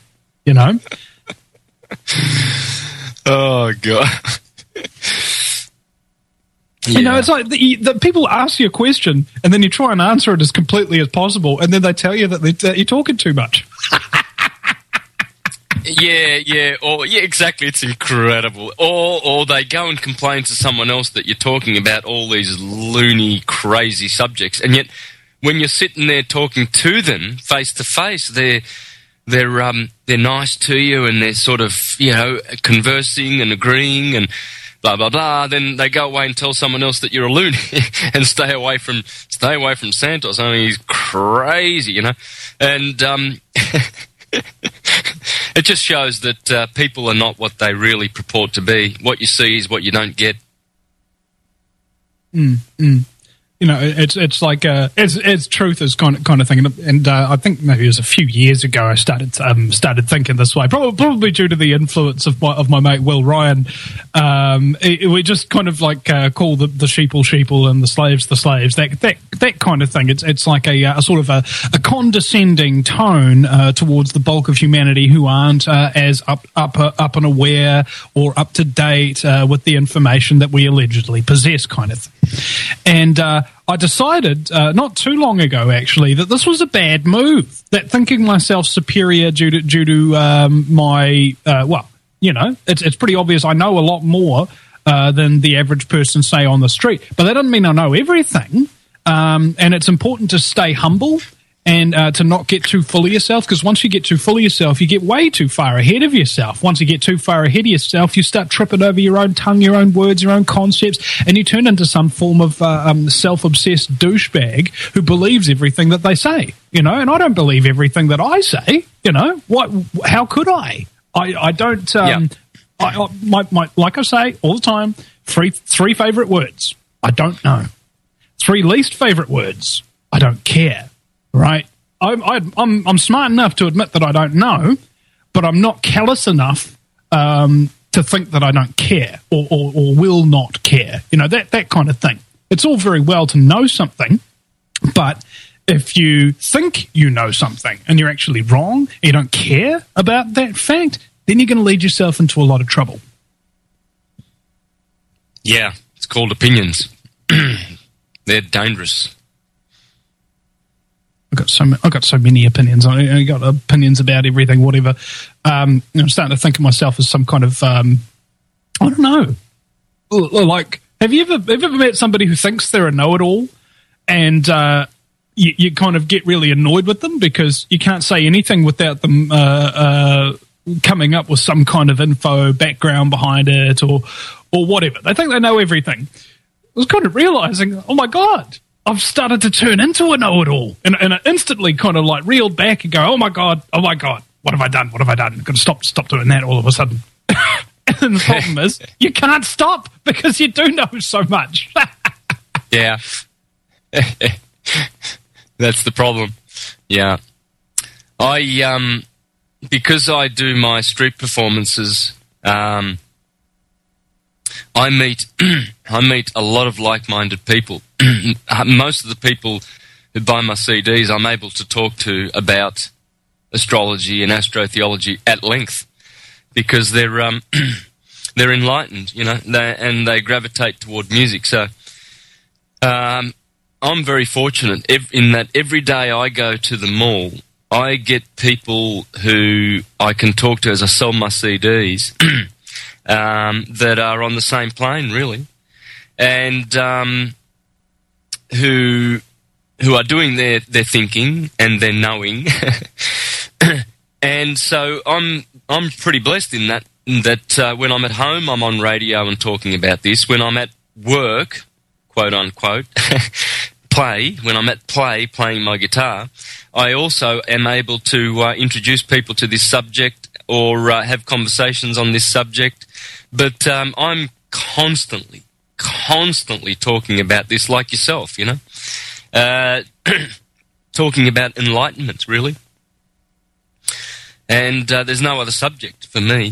Oh, God. Yeah. It's like the people ask you a question and then you try and answer it as completely as possible, and then they tell you that you're talking too much. Yeah, exactly. It's incredible. Or they go and complain to someone else that you're talking about all these loony, crazy subjects, and yet when you're sitting there talking to them face to face, they're nice to you and they're sort of conversing and agreeing and blah blah blah. Then they go away and tell someone else that you're a loony and stay away from Santos. I mean, he's crazy, and it just shows that people are not what they really purport to be. What you see is what you don't get. It's like it's truth is kind of thing, and I think maybe it was a few years ago I started thinking this way, probably due to the influence of my mate Will Ryan. We just kind of like call the sheeple and the slaves that kind of thing. It's like a sort of a condescending tone towards the bulk of humanity who aren't as up and aware or up to date with the information that we allegedly possess, kind of thing. And I decided not too long ago, actually, that this was a bad move. That thinking myself superior due to my it's pretty obvious I know a lot more than the average person, say, on the street. But that doesn't mean I know everything. And it's important to stay humble and to not get too full of yourself, because once you get too full of yourself, you get way too far ahead of yourself. Once you get too far ahead of yourself, you start tripping over your own tongue, your own words, your own concepts, and you turn into some form of self-obsessed douchebag who believes everything that they say, and I don't believe everything that I say, what? How could I? I don't, like I say all the time, three favorite words, I don't know. 3 least favorite words, I don't care. Right, I'm smart enough to admit that I don't know, but I'm not callous enough to think that I don't care or will not care. That kind of thing. It's all very well to know something, but if you think you know something and you're actually wrong, you don't care about that fact, then you're going to lead yourself into a lot of trouble. Yeah, it's called opinions. They're dangerous. I've got so many opinions. I got opinions about everything, whatever. I'm starting to think of myself as some kind of, I don't know. Like, have you ever met somebody who thinks they're a know-it-all, and you kind of get really annoyed with them because you can't say anything without them coming up with some kind of info, background behind it, or whatever. They think they know everything. I was kind of realizing, oh my God, I've started to turn into a know-it-all, and I instantly kind of like reeled back and go, oh my God, what have I done? I've got to stop doing that all of a sudden. And the problem is, you can't stop because you do know so much. Yeah. That's the problem. Yeah. Because I do my street performances, I meet a lot of like-minded people. Most of the people who buy my CDs, I'm able to talk to about astrology and astrotheology at length, because they're enlightened, and they gravitate toward music. So I'm very fortunate in that every day I go to the mall, I get people who I can talk to as I sell my CDs that are on the same plane, really, and who are doing their thinking and their knowing. And so I'm pretty blessed in that when I'm at home, I'm on radio and talking about this. When I'm at work, quote unquote, when I'm at playing my guitar, I also am able to introduce people to this subject or have conversations on this subject. But I'm constantly talking about this, like yourself, talking about enlightenment, really. And there's no other subject for me.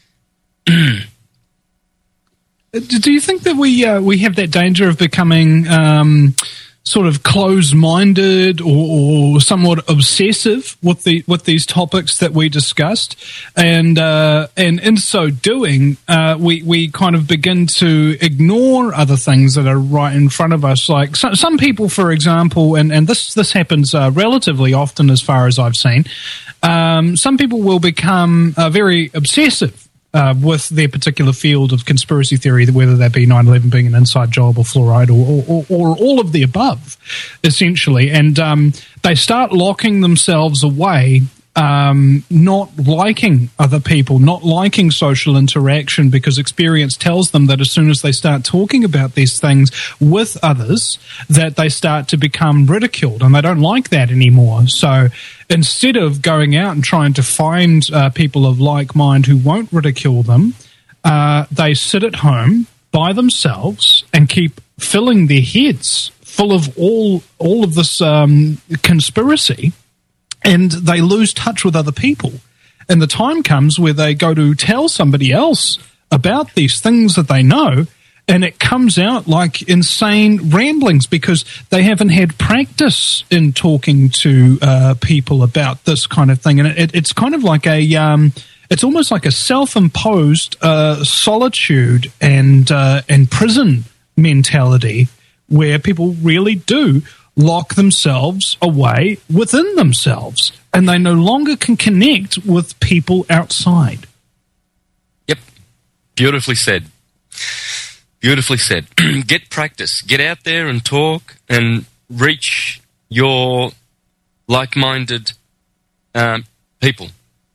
Do you think that we have that danger of becoming sort of closed-minded or somewhat obsessive with these topics that we discussed, and in so doing, we kind of begin to ignore other things that are right in front of us? Like some people, for example, and this happens relatively often, as far as I've seen. Some people will become very obsessive with their particular field of conspiracy theory, whether that be 9/11 being an inside job or fluoride or all of the above, essentially. And they start locking themselves away, not liking other people, not liking social interaction, because experience tells them that as soon as they start talking about these things with others, that they start to become ridiculed, and they don't like that anymore. So instead of going out and trying to find people of like mind who won't ridicule them, they sit at home by themselves and keep filling their heads full of all of this conspiracy, and they lose touch with other people. And the time comes where they go to tell somebody else about these things that they know, and it comes out like insane ramblings because they haven't had practice in talking to people about this kind of thing. And it's kind of like it's almost like a self-imposed solitude and prison mentality, where people really do lock themselves away within themselves, and they no longer can connect with people outside. Yep. Beautifully said. Beautifully said. Get practice. Get out there and talk and reach your like-minded people.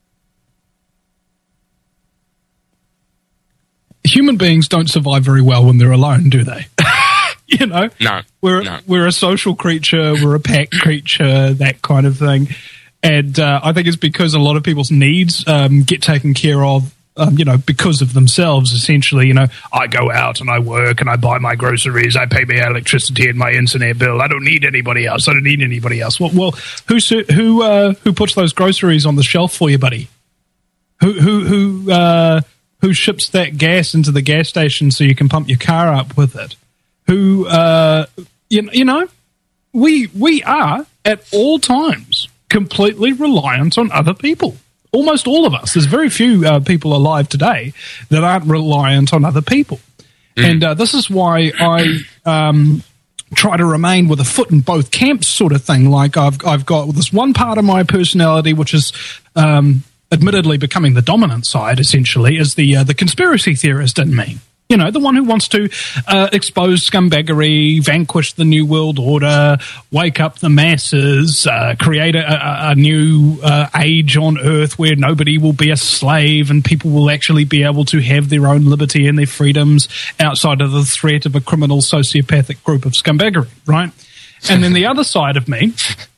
Human beings don't survive very well when they're alone, do they? No. We're a social creature, we're a pack creature, that kind of thing. And I think it's because a lot of people's needs get taken care of, because of themselves, essentially. I go out and I work and I buy my groceries, I pay my electricity and my internet bill. I don't need anybody else. Well, who puts those groceries on the shelf for you, buddy? Who ships that gas into the gas station so you can pump your car up with it? We are at all times completely reliant on other people. Almost all of us. There's very few people alive today that aren't reliant on other people. And this is why I try to remain with a foot in both camps, sort of thing. Like I've got this one part of my personality, which is admittedly becoming the dominant side, essentially, is the conspiracy theorist in me. The one who wants to expose scumbaggery, vanquish the New World Order, wake up the masses, create a new age on Earth where nobody will be a slave and people will actually be able to have their own liberty and their freedoms outside of the threat of a criminal sociopathic group of scumbaggery, right? And then the other side of me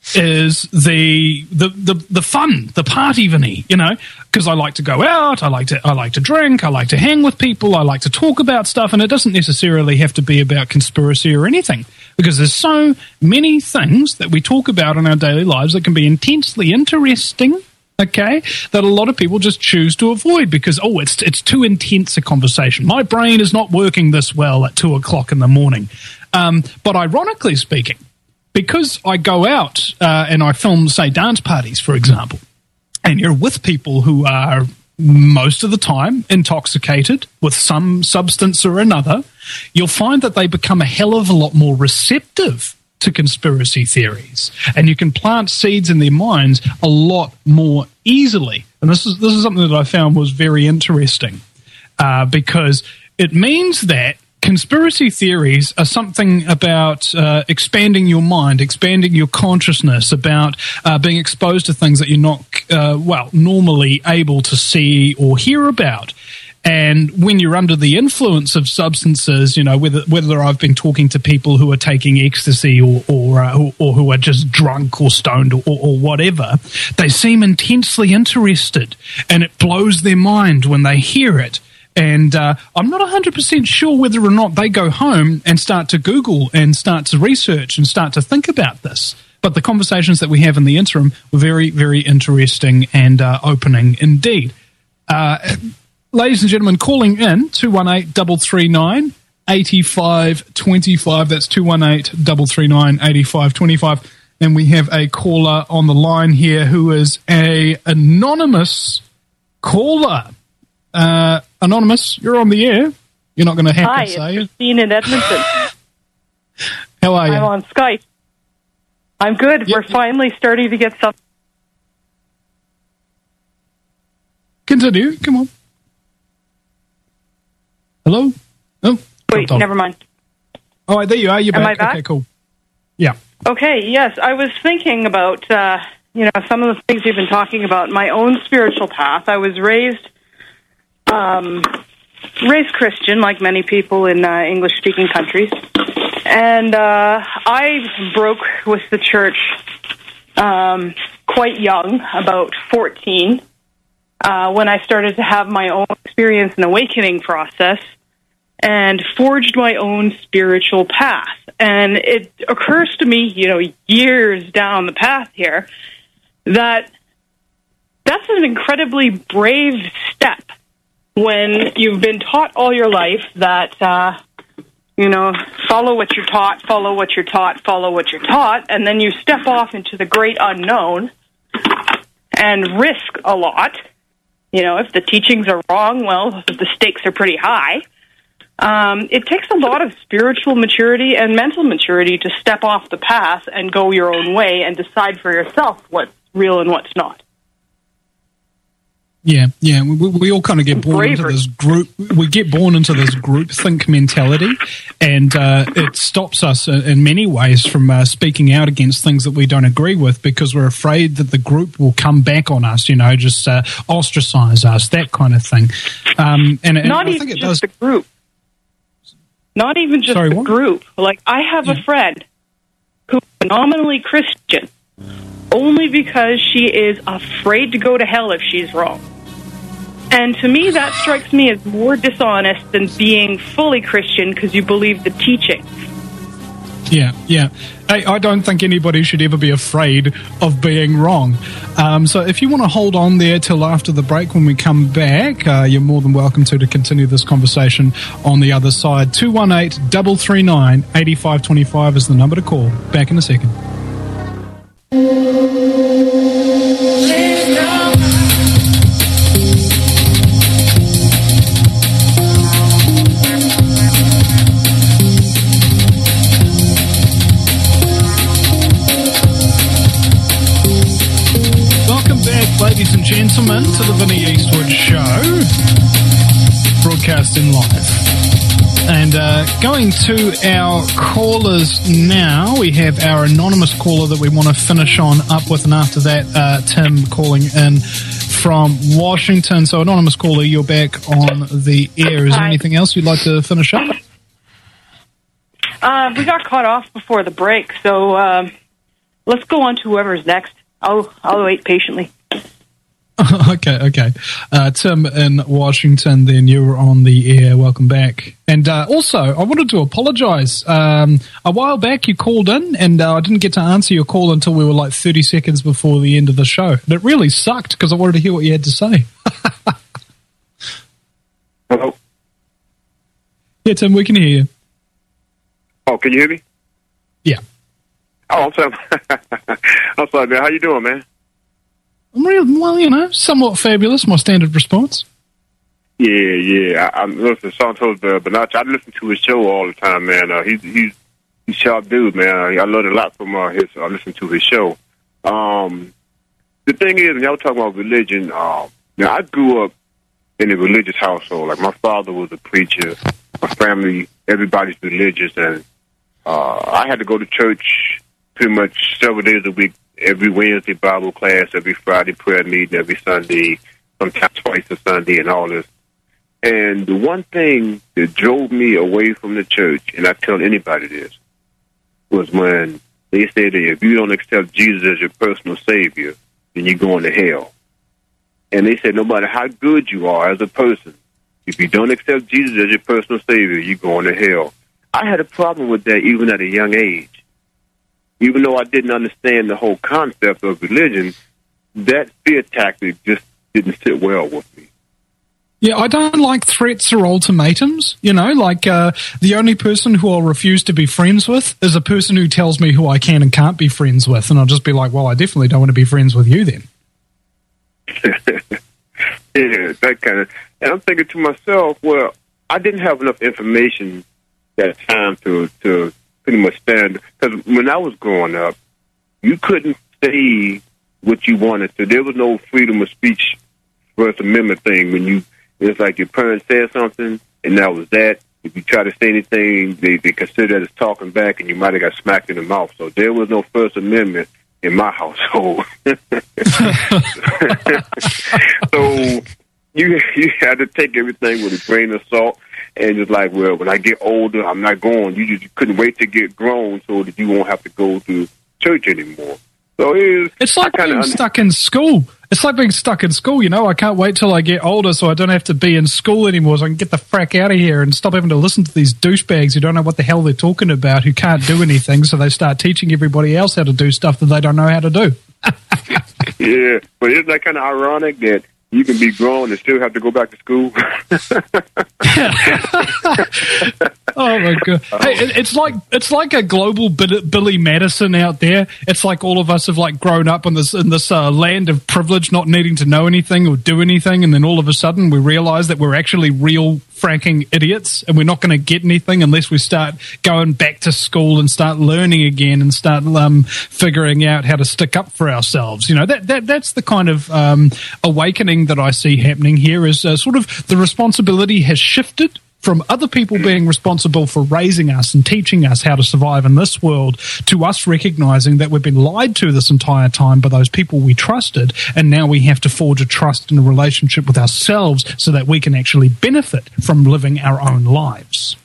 is the fun, the party, Vinny, you know, because I like to go out, I like to drink, I like to hang with people, I like to talk about stuff, and it doesn't necessarily have to be about conspiracy or anything, because there's so many things that we talk about in our daily lives that can be intensely interesting, okay, that a lot of people just choose to avoid because, it's too intense a conversation. My brain is not working this well at 2 o'clock in the morning. But ironically speaking, because I go out and I film, say, dance parties, for example, and you're with people who are most of the time intoxicated with some substance or another, you'll find that they become a hell of a lot more receptive to conspiracy theories, and you can plant seeds in their minds a lot more easily. And this is something that I found was very interesting because it means that conspiracy theories are something about expanding your mind, expanding your consciousness, about being exposed to things that you're not, normally able to see or hear about. And when you're under the influence of substances, you know, whether I've been talking to people who are taking ecstasy or who are just drunk or stoned or whatever, they seem intensely interested, and it blows their mind when they hear it. And I'm not 100% sure whether or not they go home and start to Google and start to research and start to think about this. But the conversations that we have in the interim were very, very interesting and opening indeed. Ladies and gentlemen, calling in 218-339-8525. That's 218-339-8525. And we have a caller on the line here who is a anonymous caller. Anonymous, you're on the air. You're not going to hack us, are you? Hi, it's Christine in Edmonton. How are you? I'm on Skype. I'm good. Yep. We're finally starting to get some. Continue. Come on. Hello? Oh, wait, never mind. Oh, there you are. You're back. Am I back? Okay, cool. Yeah. Okay, yes. I was thinking about, some of the things you've been talking about. My own spiritual path. I was raised Christian, like many people in English-speaking countries. And I broke with the church quite young, about 14, when I started to have my own experience and awakening process and forged my own spiritual path. And it occurs to me, years down the path here, that that's an incredibly brave step when you've been taught all your life that, follow what you're taught, follow what you're taught, follow what you're taught, and then you step off into the great unknown and risk a lot. If the teachings are wrong, well, the stakes are pretty high. It takes a lot of spiritual maturity and mental maturity to step off the path and go your own way and decide for yourself what's real and what's not. Yeah. We all kind of get born into this group. We get born into this groupthink mentality, and it stops us in many ways from speaking out against things that we don't agree with because we're afraid that the group will come back on us. Just ostracize us, that kind of thing. And not even just the group. Not even just the group. Like I have a friend who's phenomenally Christian, only because she is afraid to go to hell if she's wrong. And to me, that strikes me as more dishonest than being fully Christian because you believe the teaching. Yeah. Hey, I don't think anybody should ever be afraid of being wrong. So if you want to hold on there till after the break when we come back, you're more than welcome to continue this conversation on the other side. 218-339-8525 is the number to call. Back in a second. Ladies and gentlemen, to the Vinny Eastwood Show, broadcasting live. And going to our callers now, we have our anonymous caller that we want to finish on up with, and after that, Tim calling in from Washington. So, anonymous caller, you're back on the air. Is there anything else you'd like to finish up? We got caught off before the break, so let's go on to whoever's next. I'll wait patiently. Okay. Tim in Washington, then you were on the air. Welcome back. And also, I wanted to apologize. A while back, you called in, and I didn't get to answer your call until we were like 30 seconds before the end of the show. And it really sucked because I wanted to hear what you had to say. Hello? Yeah, Tim, we can hear you. Oh, can you hear me? Yeah. Oh, I'm sorry. I'm sorry, man. How you doing, man? I'm well, somewhat fabulous, my standard response. Yeah. I'm listening to Santos Bonacci. I listen to his show all the time, man. He's a sharp dude, man. I learned a lot from I listen to his show. The thing is, when y'all talking about religion, now I grew up in a religious household. Like, my father was a preacher. My family, everybody's religious, and I had to go to church pretty much several days a week. Every Wednesday Bible class, every Friday prayer meeting, every Sunday, sometimes twice a Sunday, and all this. And the one thing that drove me away from the church, and I tell anybody this, was when they said that if you don't accept Jesus as your personal Savior, then you're going to hell. And they said no matter how good you are as a person, if you don't accept Jesus as your personal Savior, you're going to hell. I had a problem with that even at a young age. Even though I didn't understand the whole concept of religion, that fear tactic just didn't sit well with me. Yeah, I don't like threats or ultimatums. The only person who I'll refuse to be friends with is a person who tells me who I can and can't be friends with. And I'll just be like, well, I definitely don't want to be friends with you then. Yeah, that kind of... And I'm thinking to myself, well, I didn't have enough information that time to pretty much stand. Because when I was growing up, you couldn't say what you wanted to. There was no freedom of speech, First Amendment thing. It's like your parents said something, and that was that. If you try to say anything, they consider that as talking back, and you might have got smacked in the mouth. So there was no First Amendment in my household. So you had to take everything with a grain of salt. And it's like, well, when I get older, I'm not going. You couldn't wait to get grown so that you won't have to go to church anymore. So it's like being stuck in school. It's like being stuck in school, I can't wait till I get older so I don't have to be in school anymore, so I can get the frack out of here and stop having to listen to these douchebags who don't know what the hell they're talking about, who can't do anything, so they start teaching everybody else how to do stuff that they don't know how to do. Yeah, but isn't that kind of ironic that you can be grown and still have to go back to school? Oh my god! Hey, it's like a global Billy Madison out there. It's like all of us have like grown up in this land of privilege, not needing to know anything or do anything, and then all of a sudden we realize that we're actually real franking idiots, and we're not going to get anything unless we start going back to school and start learning again and start figuring out how to stick up for ourselves. That's the kind of awakening that I see happening here. Is sort of the responsibility has shifted from other people being responsible for raising us and teaching us how to survive in this world to us recognizing that we've been lied to this entire time by those people we trusted, and now we have to forge a trust and a relationship with ourselves so that we can actually benefit from living our own lives.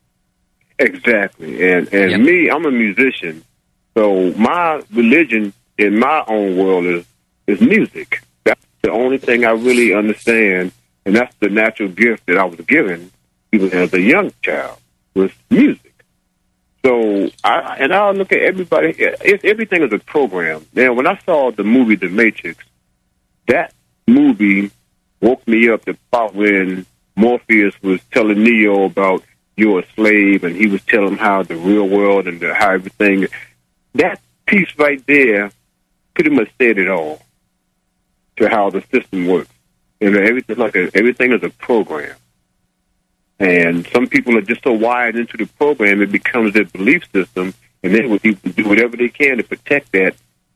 Exactly. And me, I'm a musician, so my religion in my own world is music. That's the only thing I really understand, and that's the natural gift that I was given even as a young child, was music. So I look at everybody. Everything is a program. Now, when I saw the movie The Matrix, that movie woke me up the part when Morpheus was telling Neo about you're a slave, and he was telling him how the real world and how everything. That piece right there pretty much said it all to how the system works. And everything is a program. And some people are just so wired into the program, it becomes their belief system, and they will do whatever they can to protect that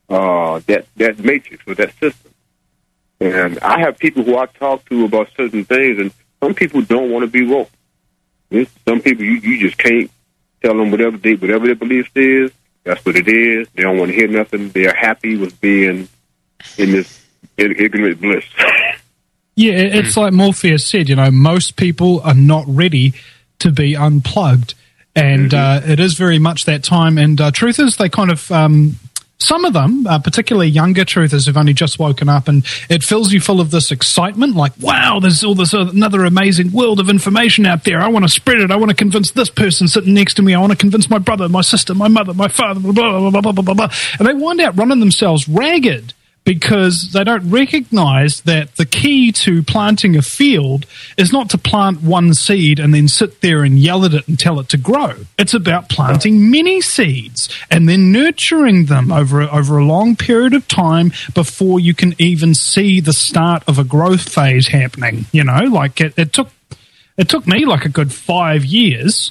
matrix or that system. And I have people who I talk to about certain things, and some people don't want to be woke. Some people you just can't tell them whatever their belief is. That's what it is. They don't want to hear nothing. They are happy with being in this ignorant bliss. Yeah, it's like Morpheus said, most people are not ready to be unplugged. And it is very much that time. And truth is, they kind of some of them, particularly younger truthers who've only just woken up, and it fills you full of this excitement, like, wow, there's all this another amazing world of information out there. I want to spread it. I want to convince this person sitting next to me. I want to convince my brother, my sister, my mother, my father, blah, blah, blah, blah, blah, blah. And they wind out running themselves ragged because they don't recognize that the key to planting a field is not to plant one seed and then sit there and yell at it and tell it to grow. It's about planting many seeds and then nurturing them over a long period of time before you can even see the start of a growth phase happening. You know, like it took me like a good 5 years.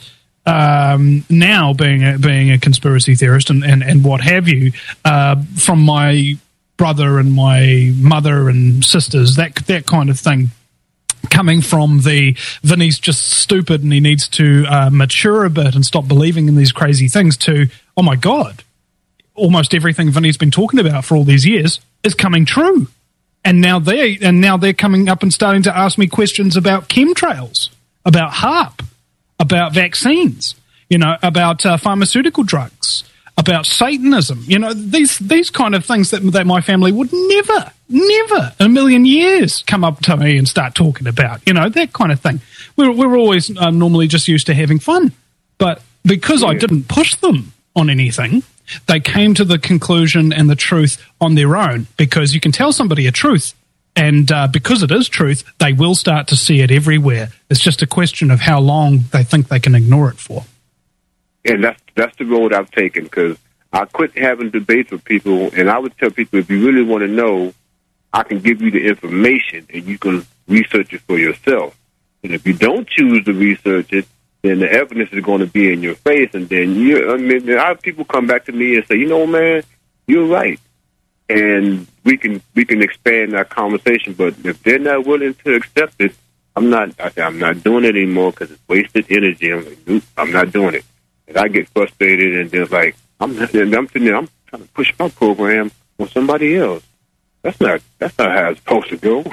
Now being a conspiracy theorist and what have you, from my brother and my mother and sisters, that kind of thing, coming from the Vinny's just stupid and he needs to mature a bit and stop believing in these crazy things, to, oh my God, almost everything Vinny's been talking about for all these years is coming true. And now they're coming up and starting to ask me questions about chemtrails, about HAARP, about vaccines, you know, about pharmaceutical drugs, about Satanism, you know, these kind of things that my family would never in a million years come up to me and start talking about, you know, that kind of thing. We're always normally just used to having fun, but because I didn't push them on anything, they came to the conclusion and the truth on their own, because you can tell somebody a truth, and because it is truth, they will start to see it everywhere. It's just a question of how long they think they can ignore it for. And that's the road I've taken, because I quit having debates with people, and I would tell people, if you really want to know, I can give you the information, and you can research it for yourself. And if you don't choose to research it, then the evidence is going to be in your face, and then I have people come back to me and say, you know, man, you're right, and we can expand our conversation. But if they're not willing to accept it, I'm not doing it anymore, because it's wasted energy. I'm like, nope, I'm not doing it. And I get frustrated, and then like I'm sitting there, I'm trying to push my program on somebody else. That's not how it's supposed to go.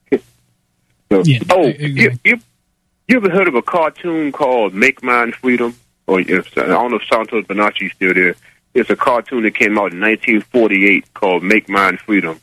So, you ever heard of a cartoon called Make Mine Freedom? Or I don't know if Santos Bonacci's still there. It's a cartoon that came out in 1948 called Make Mine Freedom.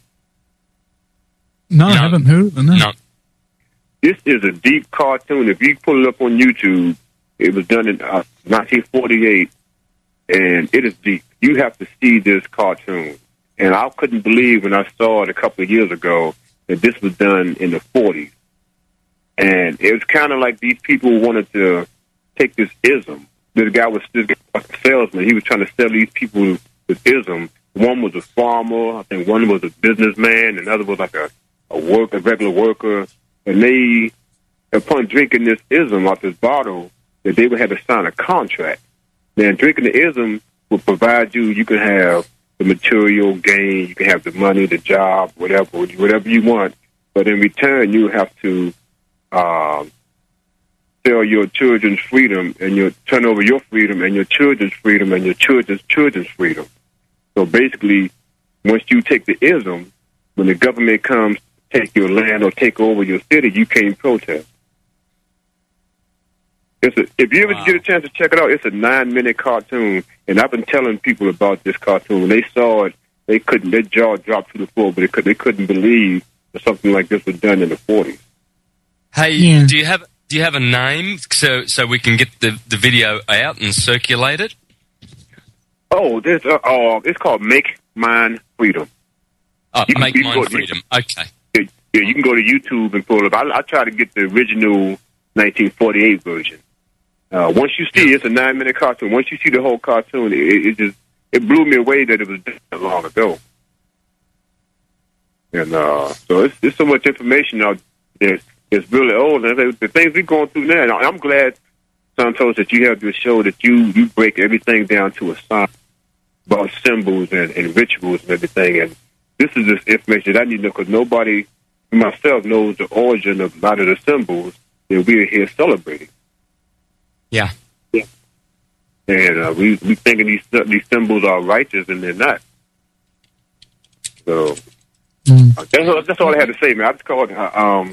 No, I haven't heard of it. No. This is a deep cartoon. If you pull it up on YouTube, it was done in 1948, and it is deep. You have to see this cartoon. And I couldn't believe when I saw it a couple of years ago that this was done in the 40s. And it was kind of like these people wanted to take this ism. This guy was a salesman. He was trying to sell these people this ism. One was a farmer. I think one was a businessman. Another was like a regular worker. And they, upon drinking this ism off this bottle, that they would have to sign a contract. Now, drinking the ism will provide you can have the material gain, you can have the money, the job, whatever you want. But in return, you have to sell your children's freedom, and you turn over your freedom and your children's freedom and your children's freedom. So basically, once you take the ism, when the government comes to take your land or take over your city, you can't protest. If you ever get a chance to check it out, it's a 9-minute cartoon, and I've been telling people about this cartoon. When they saw it, their jaw dropped to the floor, but they couldn't believe that something like this was done in the 40s. Hey, do you have a name so we can get the video out and circulate it? Oh, it's called Make Mine Freedom. Oh, Make Mine Freedom. Okay. Yeah, you can go to YouTube and pull it up. I try to get the original 1948 version. Once you see it's a 9-minute cartoon. Once you see the whole cartoon, it blew me away that it was done that long ago. And so it's so much information out there. It's really old. And the things we're going through now. I'm glad, Santos, that you have your show, that you break everything down to a science about symbols and rituals and everything. And this is just information that I need to know, because nobody, myself, knows the origin of a lot of the symbols that we're here celebrating. Yeah. And we thinking these symbols are righteous, and they're not. So that's all I had to say, man. I just called. I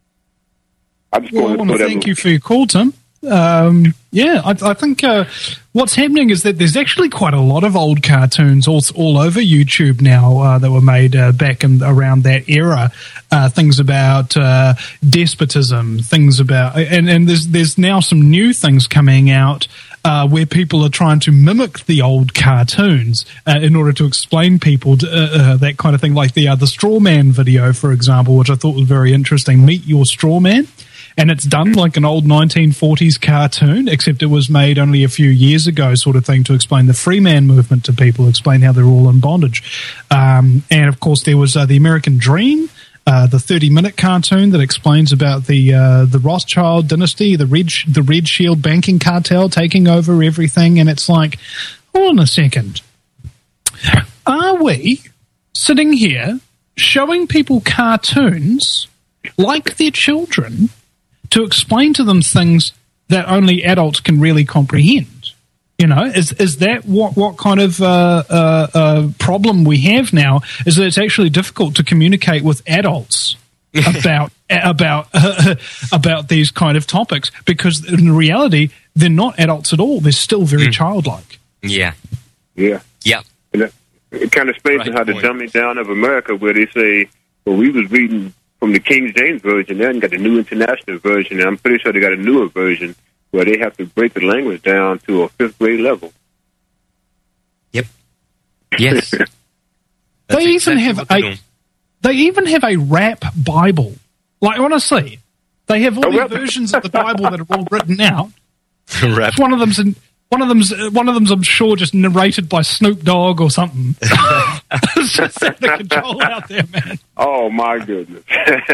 want to thank you for your call, Tim. I think what's happening is that there's actually quite a lot of old cartoons all over YouTube now that were made back around that era. Things about despotism, things about, and there's now some new things coming out where people are trying to mimic the old cartoons in order to explain people that kind of thing, like the Straw Man video, for example, which I thought was very interesting. Meet Your Straw Man. And it's done like an old 1940s cartoon, except it was made only a few years ago, sort of thing, to explain the free man movement to people, explain how they're all in bondage. And of course, there was the American Dream, the 30-minute cartoon that explains about the Rothschild dynasty, the Red Shield banking cartel taking over everything. And it's like, hold on a second. Are we sitting here showing people cartoons like they're children to explain to them things that only adults can really comprehend? You know, is that what kind of problem we have now? Is that it's actually difficult to communicate with adults about these kind of topics, because in reality they're not adults at all. They're still very childlike. Yeah. Yeah. Yeah. And it kind of explains how the dumbing down of America, where they say, well, we was reading from the King James Version, they got the New International Version, and I'm pretty sure they got a newer version where they have to break the language down to a 5th grade level. Yep. Yes. They even have a rap Bible. Like, honestly, they have all these versions of the Bible that are all written out. Rap. One of them's, I'm sure, just narrated by Snoop Dogg or something. It's just out of control out there, man. Oh, my goodness.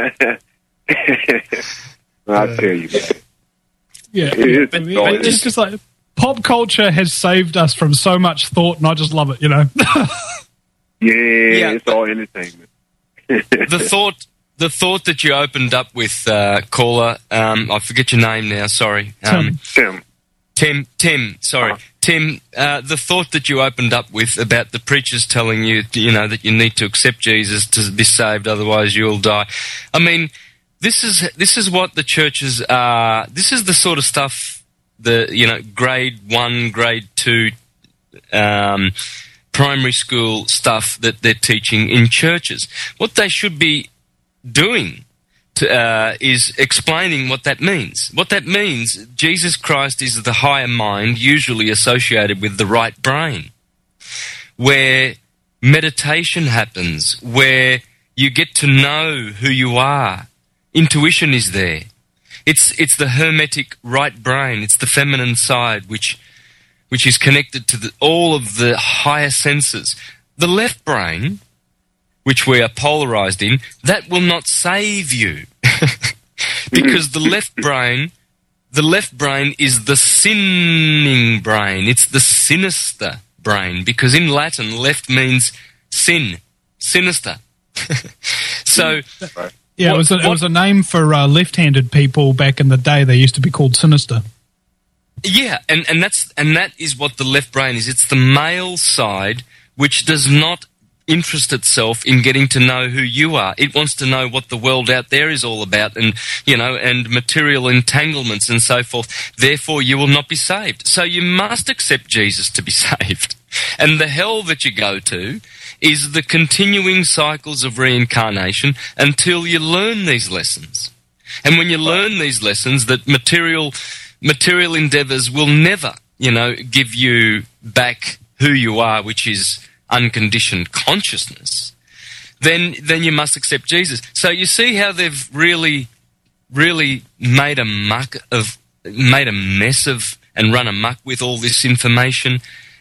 I tell you, man. Yeah. It's just like, pop culture has saved us from so much thought, and I just love it, you know? Yeah, it's all entertainment. The thought that you opened up with, caller, I forget your name now, sorry. Tim, sorry. Tim, the thought that you opened up with about the preachers telling you, you know, that you need to accept Jesus to be saved, otherwise you'll die. I mean, this is what the churches are. This is the sort of stuff, grade 1, grade 2, primary school stuff that they're teaching in churches. What they should be doing is explaining what that means. What that means, Jesus Christ is the higher mind, usually associated with the right brain, where meditation happens, where you get to know who you are. Intuition is there. It's the hermetic right brain. It's the feminine side, which is connected to all of the higher senses. The left brain, which we are polarized in, that will not save you. Because the left brain is the sinning brain. It's the sinister brain, because in Latin, left means sin, sinister. So, yeah, it was a name for left-handed people back in the day. They used to be called sinister. Yeah, and that is what the left brain is. It's the male side, which does not interest itself in getting to know who you are. It wants to know what the world out there is all about, and and material entanglements and so forth. Therefore, you will not be saved. So you must accept Jesus to be saved. And the hell that you go to is the continuing cycles of reincarnation until you learn these lessons. And when you learn these lessons, that material endeavors will never, give you back who you are, which is unconditioned consciousness, then you must accept Jesus. So you see how they've really, really made a mess of and run amok with all this information.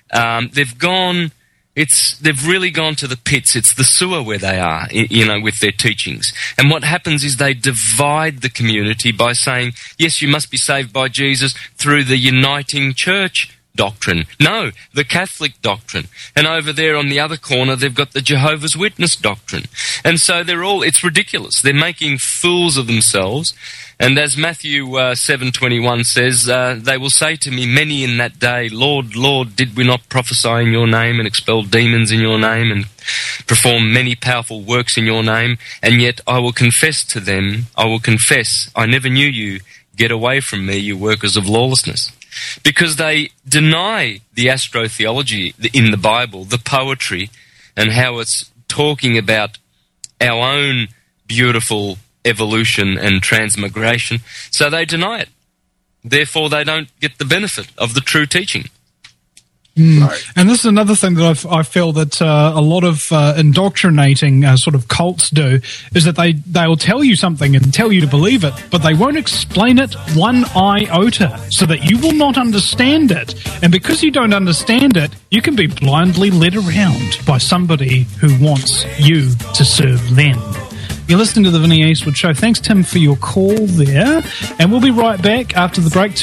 They've really gone to the pits. It's the sewer where they are, with their teachings. And what happens is they divide the community by saying, yes, you must be saved by Jesus through the uniting church doctrine. No, the Catholic doctrine. And over there on the other corner, they've got the Jehovah's Witness doctrine. And so it's ridiculous. They're making fools of themselves. And as Matthew 7:21 says, they will say to me, many in that day, Lord, Lord, did we not prophesy in your name and expel demons in your name and perform many powerful works in your name? And yet I will confess to them, I never knew you. Get away from me, you workers of lawlessness. because they deny the astrotheology in the Bible, the poetry, and how it's talking about our own beautiful evolution and transmigration. So they deny it. Therefore, they don't get the benefit of the true teaching. Right. And this is another thing that I feel that a lot of indoctrinating sort of cults do, is that they'll tell you something and tell you to believe it, but they won't explain it one iota so that you will not understand it. And because you don't understand it, you can be blindly led around by somebody who wants you to serve them. You're listening to the Vinnie Eastwood Show. Thanks, Tim, for your call there. And we'll be right back after the break.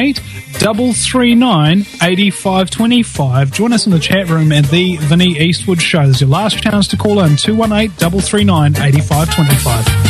218-339-8525. Join us in the chat room at the Vinnie Eastwood Show. There's your last chance to call in. 218-339-8525.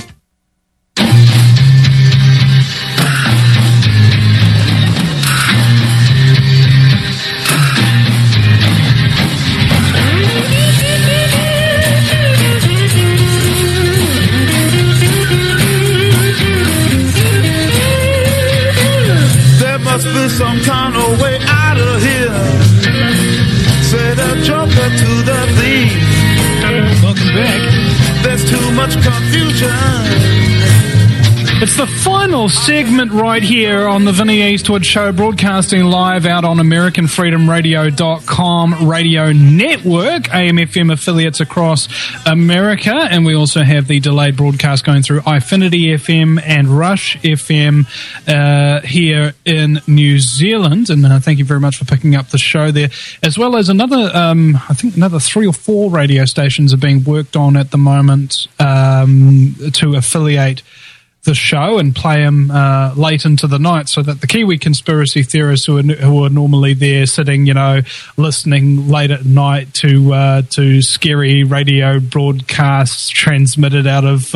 Must be some kind of way out of here. Say the joker to the thief. Welcome back. There's too much confusion. It's the final segment right here on the Vinnie Eastwood Show, broadcasting live out on AmericanFreedomRadio.com radio network, AM/FM affiliates across America, and we also have the delayed broadcast going through iFinity FM and Rush FM here in New Zealand. And thank you very much for picking up the show there, as well as another, I think another 3 or 4 radio stations are being worked on at the moment to affiliate the show and play them late into the night, so that the Kiwi conspiracy theorists who are normally there sitting, listening late at night to scary radio broadcasts transmitted out of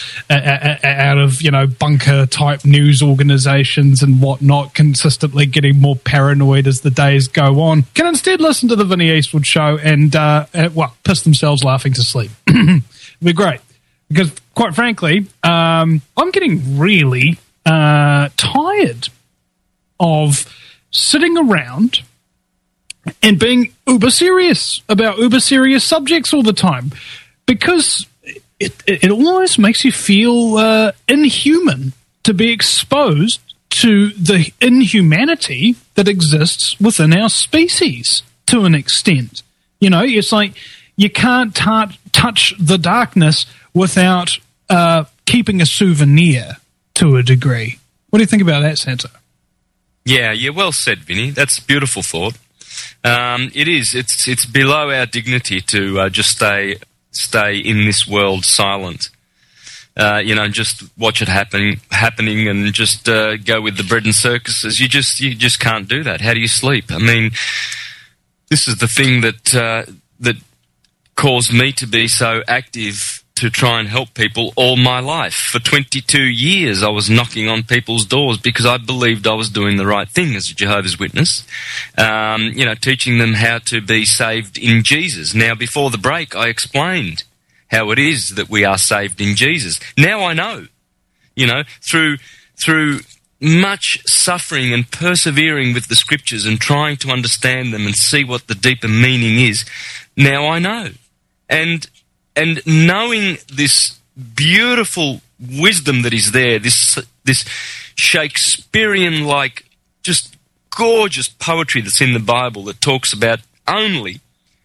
bunker type news organizations and whatnot, consistently getting more paranoid as the days go on, can instead listen to the Vinnie Eastwood Show and piss themselves laughing to sleep. It'd be great. Because, quite frankly, I'm getting really tired of sitting around and being uber serious about uber serious subjects all the time. Because it almost makes you feel inhuman to be exposed to the inhumanity that exists within our species to an extent. It's like you can't touch the darkness without keeping a souvenir to a degree. What do you think about that, Santa? Yeah, well said, Vinny. That's a beautiful thought. It is. It's below our dignity to just stay in this world silent. Just watch it happening, and just go with the bread and circuses. You just can't do that. How do you sleep? I mean, this is the thing that caused me to be so active to try and help people all my life. For 22 years I was knocking on people's doors because I believed I was doing the right thing as a Jehovah's Witness, teaching them how to be saved in Jesus. Now, before the break, I explained how it is that we are saved in Jesus. Now I know, through much suffering and persevering with the scriptures and trying to understand them and see what the deeper meaning is, now I know. And knowing this beautiful wisdom that is there, this Shakespearean-like, just gorgeous poetry that's in the Bible that talks about only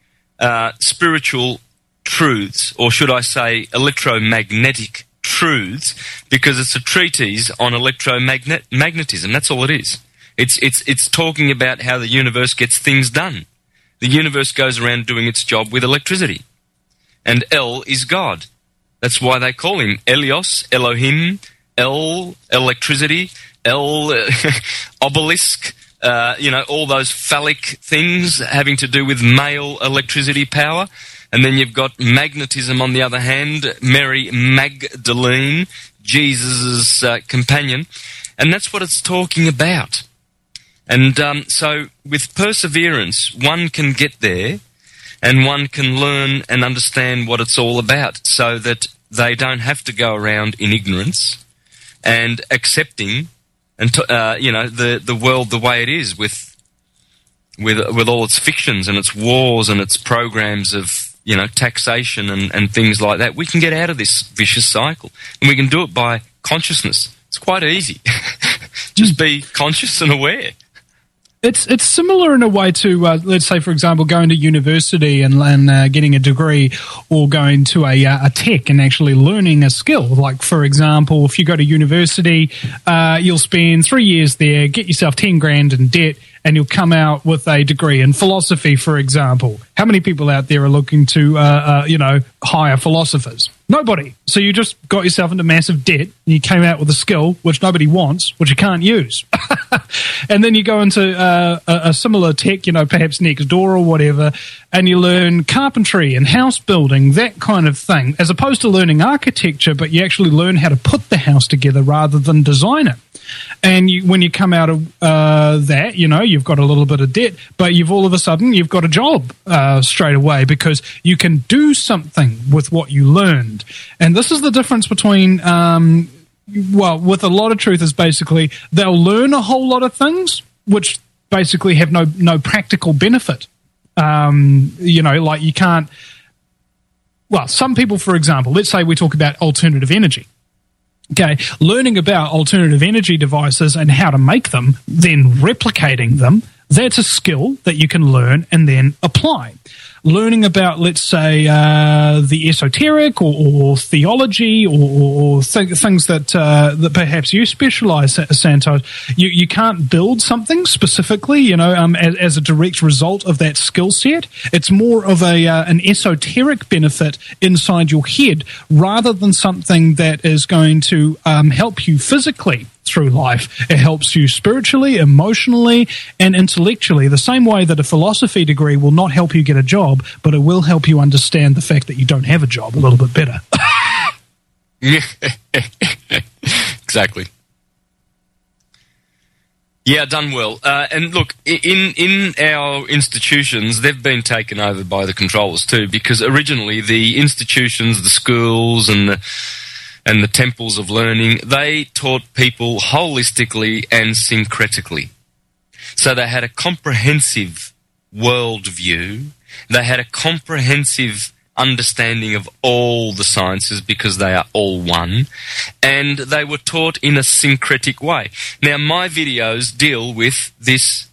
spiritual truths, or should I say electromagnetic truths, because it's a treatise on electromagnetism. That's all it is. It's talking about how the universe gets things done. The universe goes around doing its job with electricity. And El is God. That's why they call him Elios, Elohim, El, electricity, El, obelisk, all those phallic things having to do with male electricity power. And then you've got magnetism on the other hand, Mary Magdalene, Jesus' companion. And that's what it's talking about. And so with perseverance, one can get there, and one can learn and understand what it's all about, so that they don't have to go around in ignorance and accepting and the world the way it is with all its fictions and its wars and its programs of taxation and things like that. We can get out of this vicious cycle, and we can do it by consciousness. It's quite easy. Just be conscious and aware. It's similar in a way to, let's say, for example, going to university and getting a degree, or going to a tech and actually learning a skill. Like, for example, if you go to university, you'll spend 3 years there, get yourself 10 grand in debt, and you'll come out with a degree in philosophy, for example. How many people out there are looking to, hire philosophers? Nobody. So you just got yourself into massive debt, and you came out with a skill which nobody wants, which you can't use. And then you go into a similar tech, perhaps next door or whatever, and you learn carpentry and house building, that kind of thing, as opposed to learning architecture, but you actually learn how to put the house together rather than design it. And when you come out of that, you've got a little bit of debt, but all of a sudden you've got a job straight away, because you can do something with what you learned. And this is the difference between, with a lot of truthers, basically, they'll learn a whole lot of things which basically have no practical benefit. Like you can't. Well, some people, for example, let's say we talk about alternative energy. Okay, learning about alternative energy devices and how to make them, then replicating them, that's a skill that you can learn and then apply. Learning about, let's say, the esoteric or theology or things that perhaps you specialize, Santos, you can't build something specifically, as a direct result of that skill set. It's more of an esoteric benefit inside your head rather than something that is going to help you physically through life. It helps you spiritually, emotionally, and intellectually, the same way that a philosophy degree will not help you get a job, but it will help you understand the fact that you don't have a job a little bit better. Exactly. Yeah, done well. And look, in our institutions, they've been taken over by the controllers too, because originally the institutions, the schools and the temples of learning, they taught people holistically and syncretically. So they had a comprehensive worldview. They had a comprehensive understanding of all the sciences because they are all one. And they were taught in a syncretic way. Now, my videos deal with this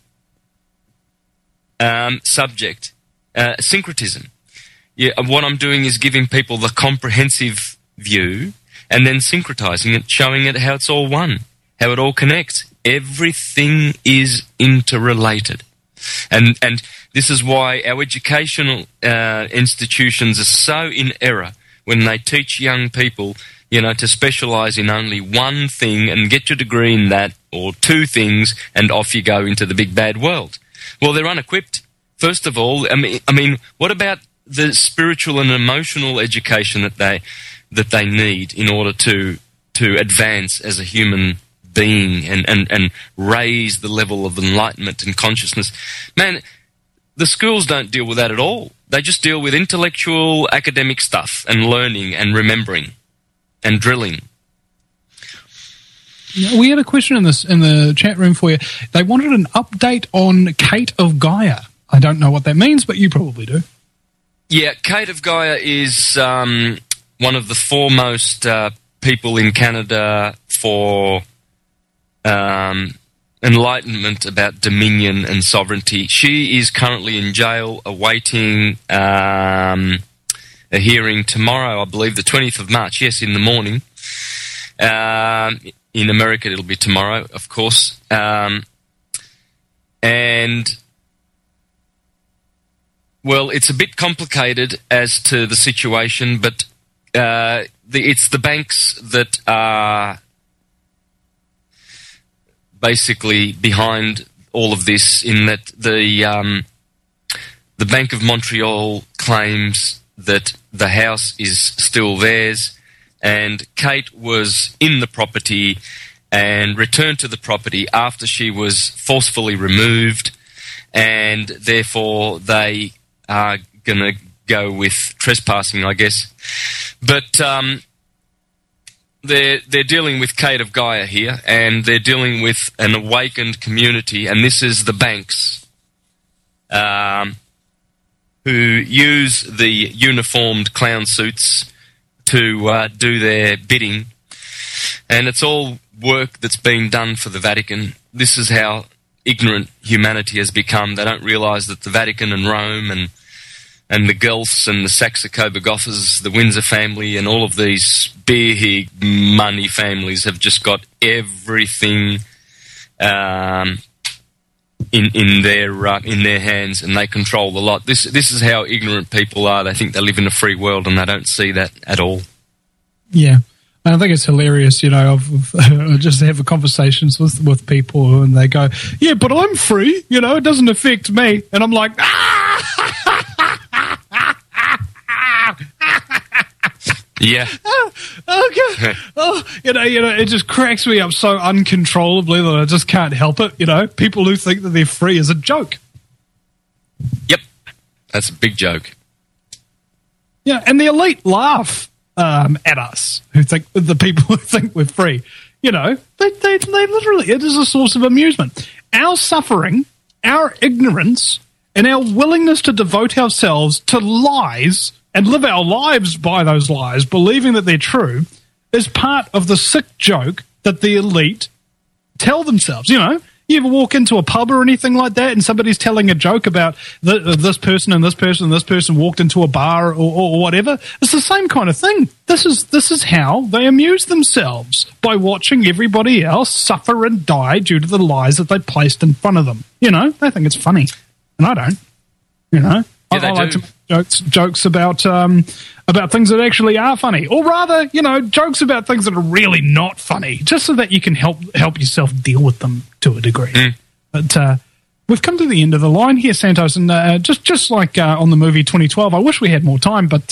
subject, syncretism. Yeah, what I'm doing is giving people the comprehensive view and then syncretizing it, showing it how it's all one, how it all connects. Everything is interrelated. And this is why our educational institutions are so in error when they teach young people, to specialize in only one thing and get your degree in that, or two things, and off you go into the big bad world. Well, they're unequipped. First of all, I mean, what about the spiritual and emotional education that they need in order to advance as a human being and raise the level of enlightenment and consciousness? Man, the schools don't deal with that at all. They just deal with intellectual, academic stuff and learning and remembering and drilling. We had a question in the chat room for you. They wanted an update on Kate of Gaia. I don't know what that means, but you probably do. Yeah, Kate of Gaia is one of the foremost people in Canada for enlightenment about dominion and sovereignty. She is currently in jail awaiting a hearing tomorrow, I believe, the 20th of March. Yes, in the morning. In America, it'll be tomorrow, of course. And, well, it's a bit complicated as to the situation, but it's the banks that are basically behind all of this, in that the Bank of Montreal claims that the house is still theirs, and Kate was in the property and returned to the property after she was forcefully removed, and therefore they are going to go with trespassing, I guess. But they're dealing with Kate of Gaia here, and they're dealing with an awakened community, and this is the banks who use the uniformed clown suits to do their bidding, and it's all work that's being done for the Vatican. This is how ignorant humanity has become. They don't realise that the Vatican and Rome and the Guelphs and the Saxe-Coburg-Gothas, the Windsor family, and all of these big money families have just got everything in their hands, and they control the lot. This is how ignorant people are. They think they live in a free world, and they don't see that at all. Yeah. I think it's hilarious, you know, just have conversations with people and they go, yeah, but I'm free, you know, it doesn't affect me. And I'm like, yeah. Okay. You know, it just cracks me up so uncontrollably that I just can't help it, you know. People who think that they're free is a joke. Yep. That's a big joke. Yeah, and the elite laugh at us, the people who think we're free. You know, they literally, it is a source of amusement. Our suffering, our ignorance, and our willingness to devote ourselves to lies and live our lives by those lies, believing that they're true, is part of the sick joke that the elite tell themselves. You know, you ever walk into a pub or anything like that and somebody's telling a joke about this person and this person and this person walked into a bar or whatever? It's the same kind of thing. This is how they amuse themselves, by watching everybody else suffer and die due to the lies that they placed in front of them. You know, they think it's funny, and I don't. You know, yeah, I like to make jokes about things that actually are funny, or rather, you know, jokes about things that are really not funny, just so that you can help yourself deal with them to a degree. But we've come to the end of the line here, Santos, and just like on the movie 2012, I wish we had more time, but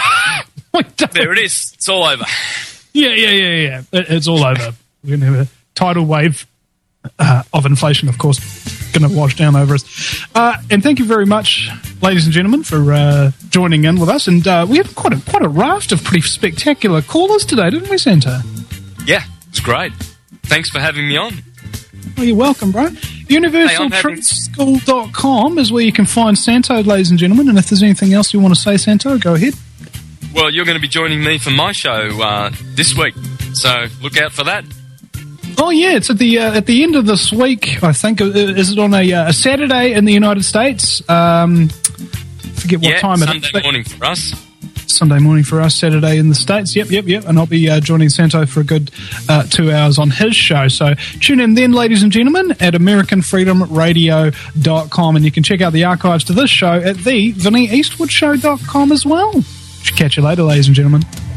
there it is. It's all over. Yeah. It's all over. We're going to have a tidal wave of inflation, of course, going to wash down over us. And thank you very much, ladies and gentlemen, for joining in with us. And we had quite a raft of pretty spectacular callers today, didn't we, Santa? Yeah, it's great. Thanks for having me on. Well, you're welcome, bro. UniversalTruthSchool.com is where you can find Santo, ladies and gentlemen. And if there's anything else you want to say, Santo, go ahead. Well, you're going to be joining me for my show this week, so look out for that. Oh yeah, it's at the end of this week, I think. Is it on a Saturday in the United States? Forget what time it is. Sunday morning for us. Sunday morning for us, Saturday in the States. Yep. And I'll be joining Santo for a good 2 hours on his show. So tune in then, ladies and gentlemen, at AmericanFreedomRadio.com, and you can check out the archives to this show at the VinnyEastwoodshow.com as well. Catch you later, ladies and gentlemen.